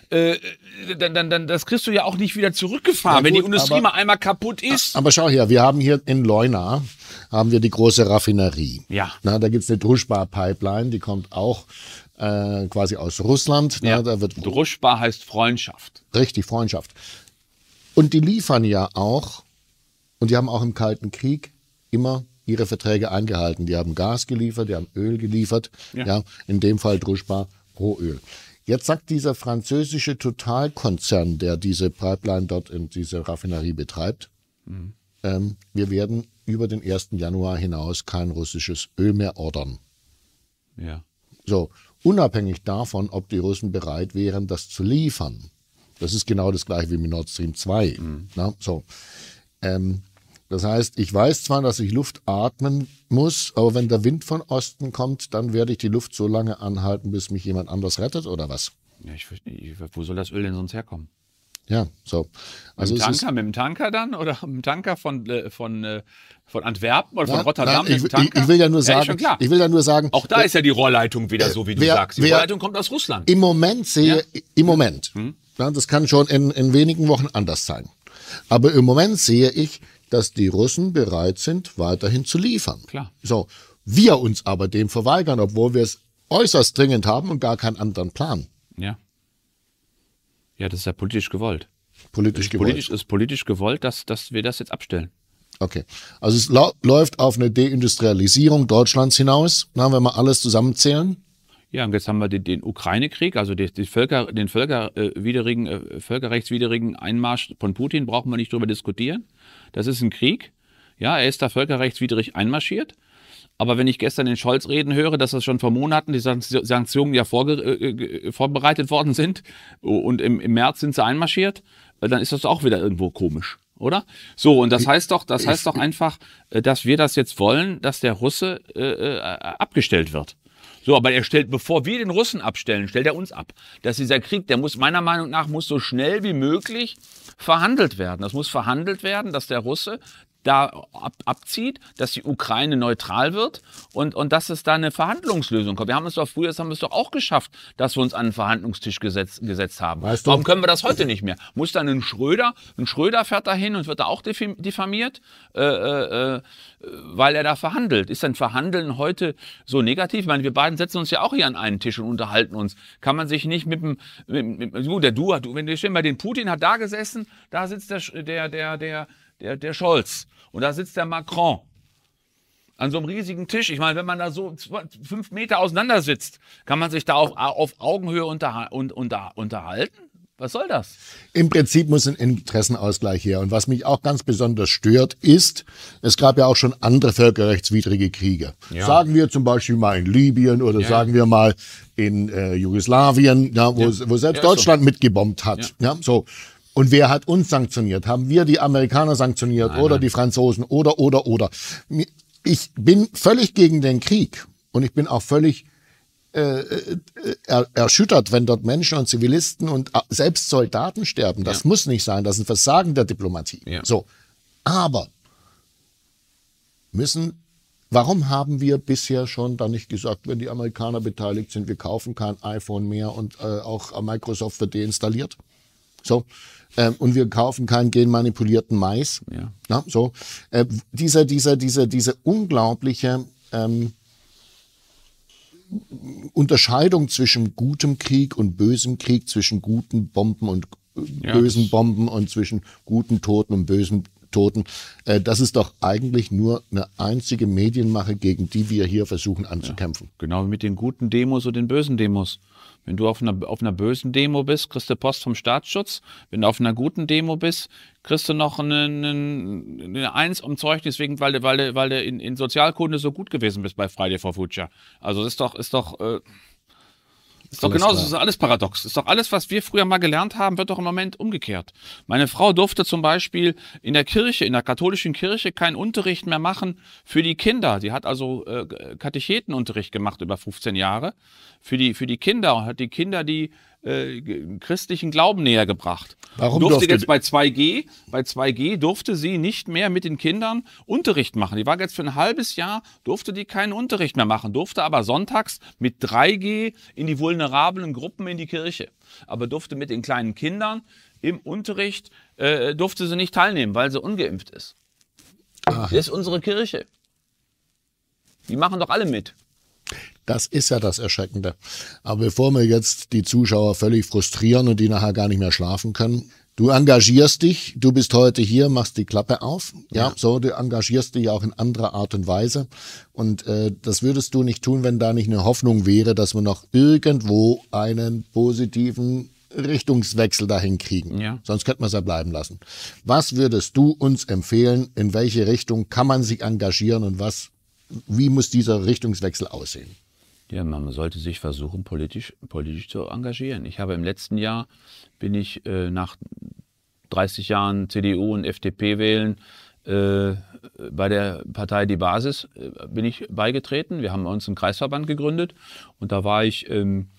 Das kriegst du ja auch nicht wieder zurückgefahren, wenn die Industrie mal einmal kaputt ist. Aber schau her, wir haben hier in Leuna die große Raffinerie. Ja. Na, da gibt's eine Druschba-Pipeline, die kommt auch quasi aus Russland. Ja. Da wird Druschba heißt Freundschaft. Richtig, Freundschaft. Und die liefern ja auch, und die haben auch im Kalten Krieg immer ihre Verträge eingehalten. Die haben Gas geliefert, die haben Öl geliefert, ja in dem Fall Druschba, Rohöl. Jetzt sagt dieser französische Totalkonzern, der diese Pipeline dort in diese Raffinerie betreibt, wir werden über den 1. Januar hinaus kein russisches Öl mehr ordern. Ja. So, unabhängig davon, ob die Russen bereit wären, das zu liefern. Das ist genau das gleiche wie mit Nord Stream 2. Na, so. Das heißt, ich weiß zwar, dass ich Luft atmen muss, aber wenn der Wind von Osten kommt, dann werde ich die Luft so lange anhalten, bis mich jemand anders rettet, oder was? Ja, ich verstehe. Wo soll das Öl denn sonst herkommen? Ja, so. Also mit dem Tanker dann? Oder mit dem Tanker von Antwerpen oder von Rotterdam? Ich will ja nur sagen, auch da ist ja die Rohrleitung wieder so, wie du sagst. Die Rohrleitung kommt aus Russland. Im Moment das kann schon in wenigen Wochen anders sein. Aber im Moment sehe ich, dass die Russen bereit sind, weiterhin zu liefern. Klar. So, wir uns aber dem verweigern, obwohl wir es äußerst dringend haben und gar keinen anderen Plan. Ja. Ja, das ist ja politisch gewollt. Politisch gewollt, dass wir das jetzt abstellen. Okay. Also es läuft auf eine Deindustrialisierung Deutschlands hinaus, wenn wir alles zusammenzählen. Ja, und jetzt haben wir den Ukraine-Krieg, also den völkerrechtswidrigen Einmarsch von Putin, brauchen wir nicht drüber diskutieren. Das ist ein Krieg. Ja, er ist da völkerrechtswidrig einmarschiert. Aber wenn ich gestern den Scholz reden höre, dass das schon vor Monaten die Sanktionen ja vorbereitet worden sind und im März sind sie einmarschiert, dann ist das auch wieder irgendwo komisch, oder? So, und das heißt doch einfach, dass wir das jetzt wollen, dass der Russe abgestellt wird. So, aber bevor wir den Russen abstellen, stellt er uns ab. Dass dieser Krieg, der muss meiner Meinung nach so schnell wie möglich verhandelt werden. Das muss verhandelt werden, dass der Russe da abzieht, dass die Ukraine neutral wird und dass es da eine Verhandlungslösung kommt. Wir haben es doch früher, das haben wir es doch auch geschafft, dass wir uns an den Verhandlungstisch gesetzt haben. Weißt du? Warum können wir das heute nicht mehr? Muss dann ein Schröder fährt da hin und wird da auch diffamiert, weil er da verhandelt. Ist denn Verhandeln heute so negativ? Ich meine, wir beiden setzen uns ja auch hier an einen Tisch und unterhalten uns. Kann man sich nicht wenn wir stehen bei den Putin hat da gesessen, da sitzt der Scholz und da sitzt der Macron. An so einem riesigen Tisch. Ich meine, wenn man da so 5 Meter auseinander sitzt, kann man sich da auf Augenhöhe unterhalten? Was soll das? Im Prinzip muss ein Interessenausgleich her. Und was mich auch ganz besonders stört, ist, es gab ja auch schon andere völkerrechtswidrige Kriege. Ja. Sagen wir zum Beispiel mal in Libyen oder sagen wir mal in Jugoslawien, ja, wo selbst Deutschland mitgebombt hat. Ja, so. Und wer hat uns sanktioniert? Haben wir die Amerikaner sanktioniert oder die Franzosen oder? Ich bin völlig gegen den Krieg und ich bin auch völlig erschüttert, wenn dort Menschen und Zivilisten und selbst Soldaten sterben. Das muss nicht sein, das ist ein Versagen der Diplomatie. Ja. So. Aber warum haben wir bisher schon da nicht gesagt, wenn die Amerikaner beteiligt sind, wir kaufen kein iPhone mehr und auch Microsoft wird deinstalliert? So. Und wir kaufen keinen genmanipulierten Mais. Ja. Na, so. Diese unglaubliche Unterscheidung zwischen gutem Krieg und bösem Krieg, zwischen guten Bomben und bösen Bomben und zwischen guten Toten und bösen Toten, das ist doch eigentlich nur eine einzige Medienmache, gegen die wir hier versuchen anzukämpfen. Ja, genau wie mit den guten Demos und den bösen Demos. Wenn du auf einer bösen Demo bist, kriegst du Post vom Staatsschutz. Wenn du auf einer guten Demo bist, kriegst du noch eine 1 um Zeugnis, weil du in Sozialkunde so gut gewesen bist bei Friday for Future. Also das ist doch genauso, das ist alles paradox. Das ist doch alles, was wir früher mal gelernt haben, wird doch im Moment umgekehrt. Meine Frau durfte zum Beispiel in der katholischen Kirche, keinen Unterricht mehr machen für die Kinder. Die hat also Katechetenunterricht gemacht über 15 Jahre für die Kinder und hat die Kinder die christlichen Glauben näher gebracht. Warum durfte jetzt bei 2G durfte sie nicht mehr mit den Kindern Unterricht machen. Die war jetzt für ein halbes Jahr, durfte die keinen Unterricht mehr machen, durfte aber sonntags mit 3G in die vulnerablen Gruppen in die Kirche. Aber durfte mit den kleinen Kindern im Unterricht, durfte sie nicht teilnehmen, weil sie ungeimpft ist. Das ist unsere Kirche. Die machen doch alle mit. Das ist ja das Erschreckende. Aber bevor wir jetzt die Zuschauer völlig frustrieren und die nachher gar nicht mehr schlafen können, du engagierst dich, du bist heute hier, machst die Klappe auf, du engagierst dich auch in anderer Art und Weise und das würdest du nicht tun, wenn da nicht eine Hoffnung wäre, dass wir noch irgendwo einen positiven Richtungswechsel dahin kriegen. Ja. Sonst könnte man es ja bleiben lassen. Was würdest du uns empfehlen, in welche Richtung kann man sich engagieren und wie muss dieser Richtungswechsel aussehen? Ja, man sollte sich versuchen, politisch zu engagieren. Ich habe im letzten Jahr, bin ich nach 30 Jahren CDU und FDP wählen, bei der Partei Die Basis bin ich beigetreten. Wir haben uns einen Kreisverband gegründet und da war ich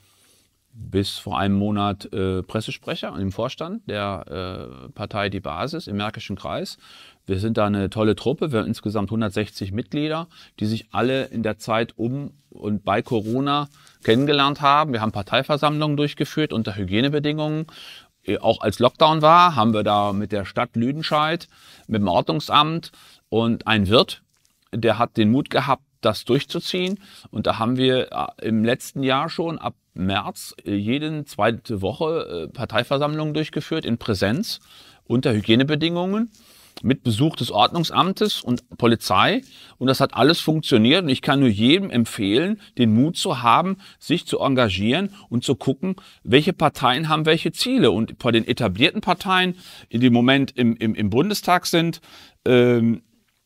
bis vor einem Monat Pressesprecher im Vorstand der Partei Die Basis im Märkischen Kreis. Wir sind da eine tolle Truppe, wir haben insgesamt 160 Mitglieder, die sich alle in der Zeit um und bei Corona kennengelernt haben. Wir haben Parteiversammlungen durchgeführt unter Hygienebedingungen. Auch als Lockdown war, haben wir da mit der Stadt Lüdenscheid, mit dem Ordnungsamt und ein Wirt, der hat den Mut gehabt, das durchzuziehen. Und da haben wir im letzten Jahr schon ab März jede zweite Woche Parteiversammlungen durchgeführt in Präsenz unter Hygienebedingungen mit Besuch des Ordnungsamtes und Polizei. Und das hat alles funktioniert. Und ich kann nur jedem empfehlen, den Mut zu haben, sich zu engagieren und zu gucken, welche Parteien haben welche Ziele. Und bei den etablierten Parteien, die im Moment im Bundestag sind, kann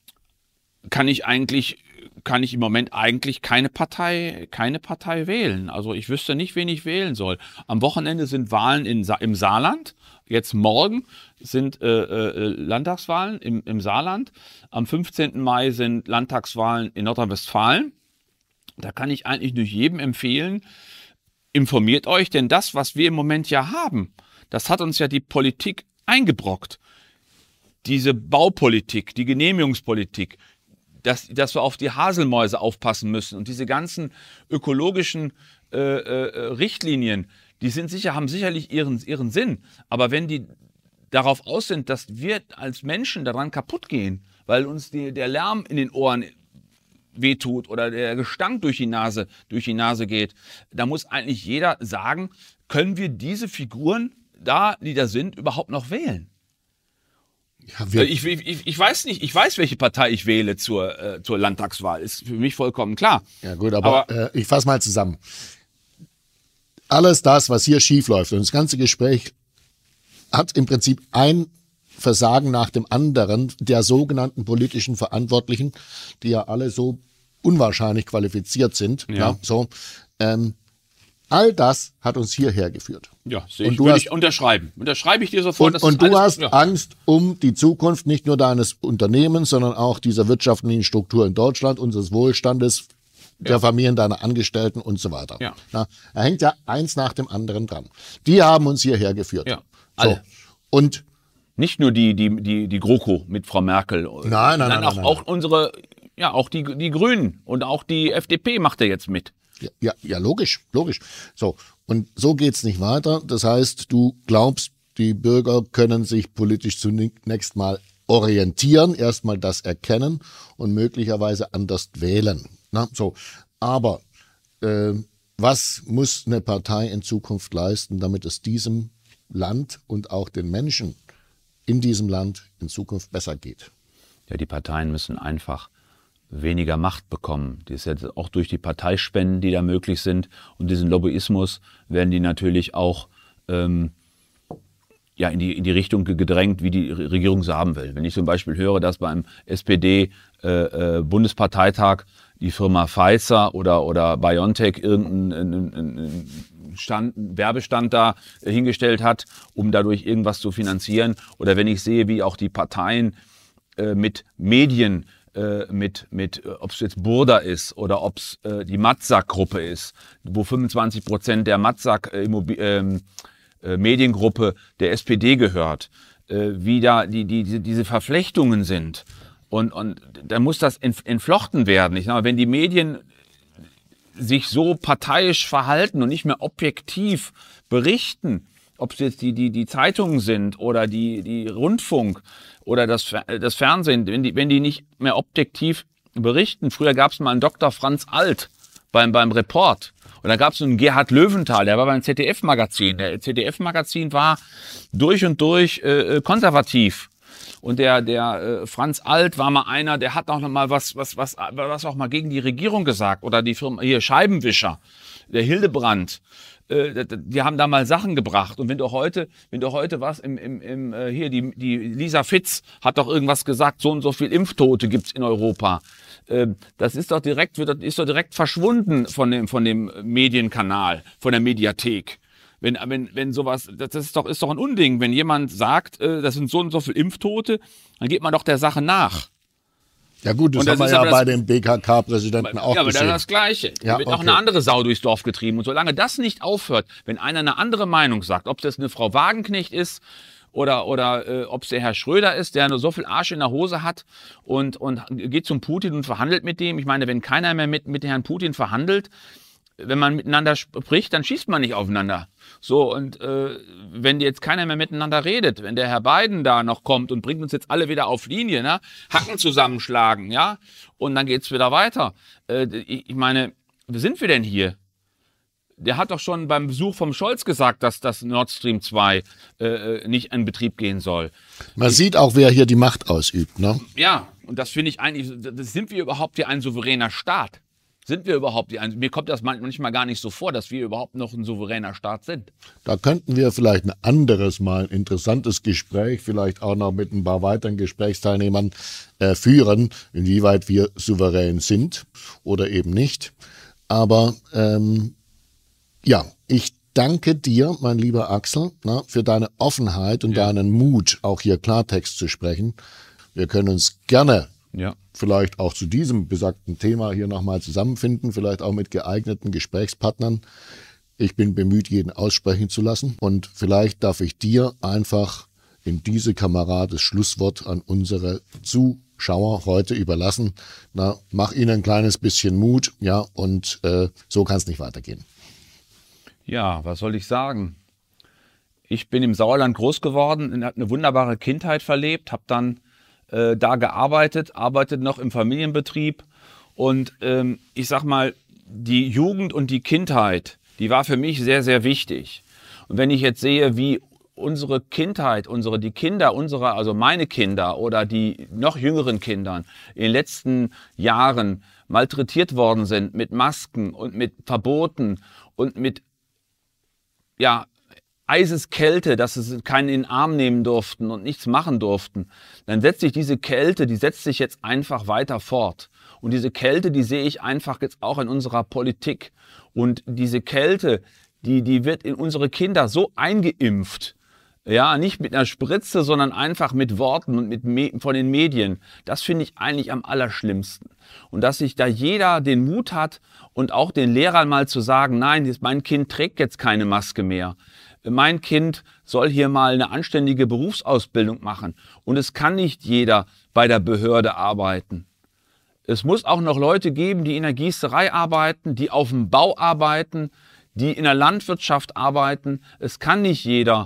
ich im Moment eigentlich keine Partei wählen. Also ich wüsste nicht, wen ich wählen soll. Am Wochenende sind Wahlen im Saarland. Jetzt morgen sind Landtagswahlen im Saarland. Am 15. Mai sind Landtagswahlen in Nordrhein-Westfalen. Da kann ich eigentlich nur jedem empfehlen, informiert euch, denn das, was wir im Moment ja haben, das hat uns ja die Politik eingebrockt. Diese Baupolitik, die Genehmigungspolitik, dass wir auf die Haselmäuse aufpassen müssen und diese ganzen ökologischen Richtlinien, haben sicherlich ihren Sinn, aber wenn die darauf aus sind, dass wir als Menschen daran kaputt gehen, weil uns der Lärm in den Ohren wehtut oder der Gestank durch die Nase geht, da muss eigentlich jeder sagen, können wir diese Figuren da, die da sind, überhaupt noch wählen? Ja, ich weiß nicht, ich weiß, welche Partei ich wähle zur Landtagswahl. Ist für mich vollkommen klar. ja gut, aber ich fasse mal zusammen. Alles das, was hier schief läuft und das ganze Gespräch hat im Prinzip ein Versagen nach dem anderen der sogenannten politischen Verantwortlichen, die ja alle so unwahrscheinlich qualifiziert sind. Ja. All das hat uns hierher geführt. Ja, würde ich unterschreiben. Unterschreibe ich dir sofort. Und du hast Angst um die Zukunft nicht nur deines Unternehmens, sondern auch dieser wirtschaftlichen Struktur in Deutschland, unseres Wohlstandes, der Familien deiner Angestellten und so weiter. Ja. Da hängt ja eins nach dem anderen dran. Die haben uns hierher geführt. Ja, alle. So. Und nicht nur die GroKo mit Frau Merkel. Nein. Auch unsere, auch die Grünen und auch die FDP macht ja jetzt mit. Ja, logisch. So. Und so geht's nicht weiter. Das heißt, du glaubst, die Bürger können sich politisch zunächst mal orientieren, erstmal das erkennen und möglicherweise anders wählen. Na, so. Aber was muss eine Partei in Zukunft leisten, damit es diesem Land und auch den Menschen in diesem Land in Zukunft besser geht? Ja, die Parteien müssen einfach weniger Macht bekommen. Das ist jetzt auch durch die Parteispenden, die da möglich sind und diesen Lobbyismus werden die natürlich auch in die Richtung gedrängt, wie die Regierung sie haben will. Wenn ich zum Beispiel höre, dass beim SPD-Bundesparteitag die Firma Pfizer oder BioNTech irgendeinen Werbestand da hingestellt hat, um dadurch irgendwas zu finanzieren. Oder wenn ich sehe, wie auch die Parteien mit Medien, ob es jetzt Burda ist oder ob es die Matzak-Gruppe ist, wo 25% der Matzak-Mediengruppe der SPD gehört, wie da diese Verflechtungen sind. Und dann muss das entflochten werden. Ich sag mal, wenn die Medien sich so parteiisch verhalten und nicht mehr objektiv berichten, ob es jetzt die Zeitungen sind oder die Rundfunk oder das Fernsehen, wenn die nicht mehr objektiv berichten. Früher gab es mal einen Dr. Franz Alt beim Report. Und da gab es einen Gerhard Löwenthal, der war beim ZDF-Magazin. Der ZDF-Magazin war durch und durch konservativ. Und der Franz Alt war mal einer, der hat auch noch mal was auch mal gegen die Regierung gesagt. Oder die Firma hier Scheibenwischer, der Hildebrand. Die haben da mal Sachen gebracht. Und wenn du heute was hier die Lisa Fitz hat doch irgendwas gesagt, so und so viel Impftote gibt's in Europa. Das ist doch direkt verschwunden von dem Medienkanal, von der Mediathek. Wenn sowas, das ist doch ein Unding. Wenn jemand sagt, das sind so und so viele Impftote, dann geht man doch der Sache nach. Ja gut, das haben wir ja bei dem BKK-Präsidenten auch gesehen. Ja, aber das ist das Gleiche. Da wird auch eine andere Sau durchs Dorf getrieben. Und solange das nicht aufhört, wenn einer eine andere Meinung sagt, ob das eine Frau Wagenknecht ist oder ob es der Herr Schröder ist, der nur so viel Arsch in der Hose hat und geht zum Putin und verhandelt mit dem. Ich meine, wenn keiner mehr mit Herrn Putin verhandelt, wenn man miteinander spricht, dann schießt man nicht aufeinander. So, und wenn jetzt keiner mehr miteinander redet, wenn der Herr Biden da noch kommt und bringt uns jetzt alle wieder auf Linie, ne? Hacken zusammenschlagen, ja, und dann geht's wieder weiter. Ich meine, wo sind wir denn hier? Der hat doch schon beim Besuch vom Scholz gesagt, dass das Nord Stream 2 nicht in Betrieb gehen soll. Man sieht auch, wer hier die Macht ausübt, ne? Ja, und das finde ich eigentlich, sind wir überhaupt hier ein souveräner Staat? Sind wir überhaupt mir kommt das manchmal gar nicht so vor, dass wir überhaupt noch ein souveräner Staat sind. Da könnten wir vielleicht ein anderes Mal ein interessantes Gespräch, vielleicht auch noch mit ein paar weiteren Gesprächsteilnehmern führen, inwieweit wir souverän sind oder eben nicht. Aber ich danke dir, mein lieber Axel, für deine Offenheit und deinen Mut, auch hier Klartext zu sprechen. Wir können uns gerne vielleicht auch zu diesem besagten Thema hier nochmal zusammenfinden, vielleicht auch mit geeigneten Gesprächspartnern. Ich bin bemüht, jeden aussprechen zu lassen. Und vielleicht darf ich dir einfach in diese Kamera das Schlusswort an unsere Zuschauer heute überlassen. Mach ihnen ein kleines bisschen Mut, und so kann es nicht weitergehen. Ja, was soll ich sagen? Ich bin im Sauerland groß geworden, habe eine wunderbare Kindheit verlebt, habe dann da gearbeitet noch im Familienbetrieb und ich sag mal, die Jugend und die Kindheit, die war für mich sehr, sehr wichtig. Und wenn ich jetzt sehe, wie unsere Kindheit, die Kinder unserer, also meine Kinder oder die noch jüngeren Kindern in den letzten Jahren malträtiert worden sind mit Masken und mit Verboten und mit, ja, Eiseskälte, dass sie keinen in den Arm nehmen durften und nichts machen durften, dann setzt sich diese Kälte, die setzt sich jetzt einfach weiter fort. Und diese Kälte, die sehe ich einfach jetzt auch in unserer Politik. Und diese Kälte, die wird in unsere Kinder so eingeimpft, ja, nicht mit einer Spritze, sondern einfach mit Worten und von den Medien. Das finde ich eigentlich am allerschlimmsten. Und dass sich da jeder den Mut hat und auch den Lehrern mal zu sagen, nein, mein Kind trägt jetzt keine Maske mehr. Mein Kind soll hier mal eine anständige Berufsausbildung machen. Und es kann nicht jeder bei der Behörde arbeiten. Es muss auch noch Leute geben, die in der Gießerei arbeiten, die auf dem Bau arbeiten, die in der Landwirtschaft arbeiten. Es kann nicht jeder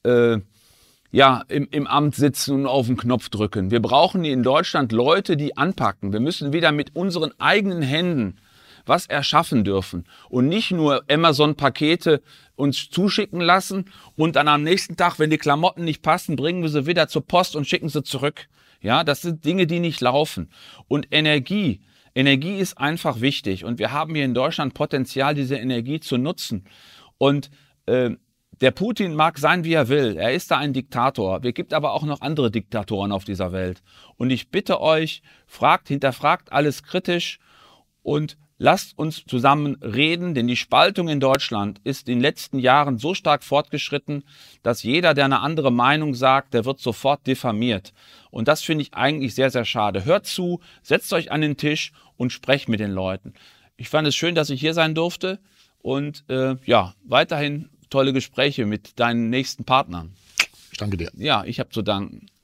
im Amt sitzen und auf den Knopf drücken. Wir brauchen in Deutschland Leute, die anpacken. Wir müssen wieder mit unseren eigenen Händen was erschaffen dürfen und nicht nur Amazon-Pakete uns zuschicken lassen und dann am nächsten Tag, wenn die Klamotten nicht passen, bringen wir sie wieder zur Post und schicken sie zurück. Ja, das sind Dinge, die nicht laufen. Und Energie ist einfach wichtig und wir haben hier in Deutschland Potenzial, diese Energie zu nutzen. Und der Putin mag sein, wie er will. Er ist da ein Diktator. Es gibt aber auch noch andere Diktatoren auf dieser Welt. Und ich bitte euch, hinterfragt alles kritisch und lasst uns zusammen reden, denn die Spaltung in Deutschland ist in den letzten Jahren so stark fortgeschritten, dass jeder, der eine andere Meinung sagt, der wird sofort diffamiert. Und das finde ich eigentlich sehr, sehr schade. Hört zu, setzt euch an den Tisch und sprecht mit den Leuten. Ich fand es schön, dass ich hier sein durfte und weiterhin tolle Gespräche mit deinen nächsten Partnern. Ich danke dir. Ja, ich habe zu danken.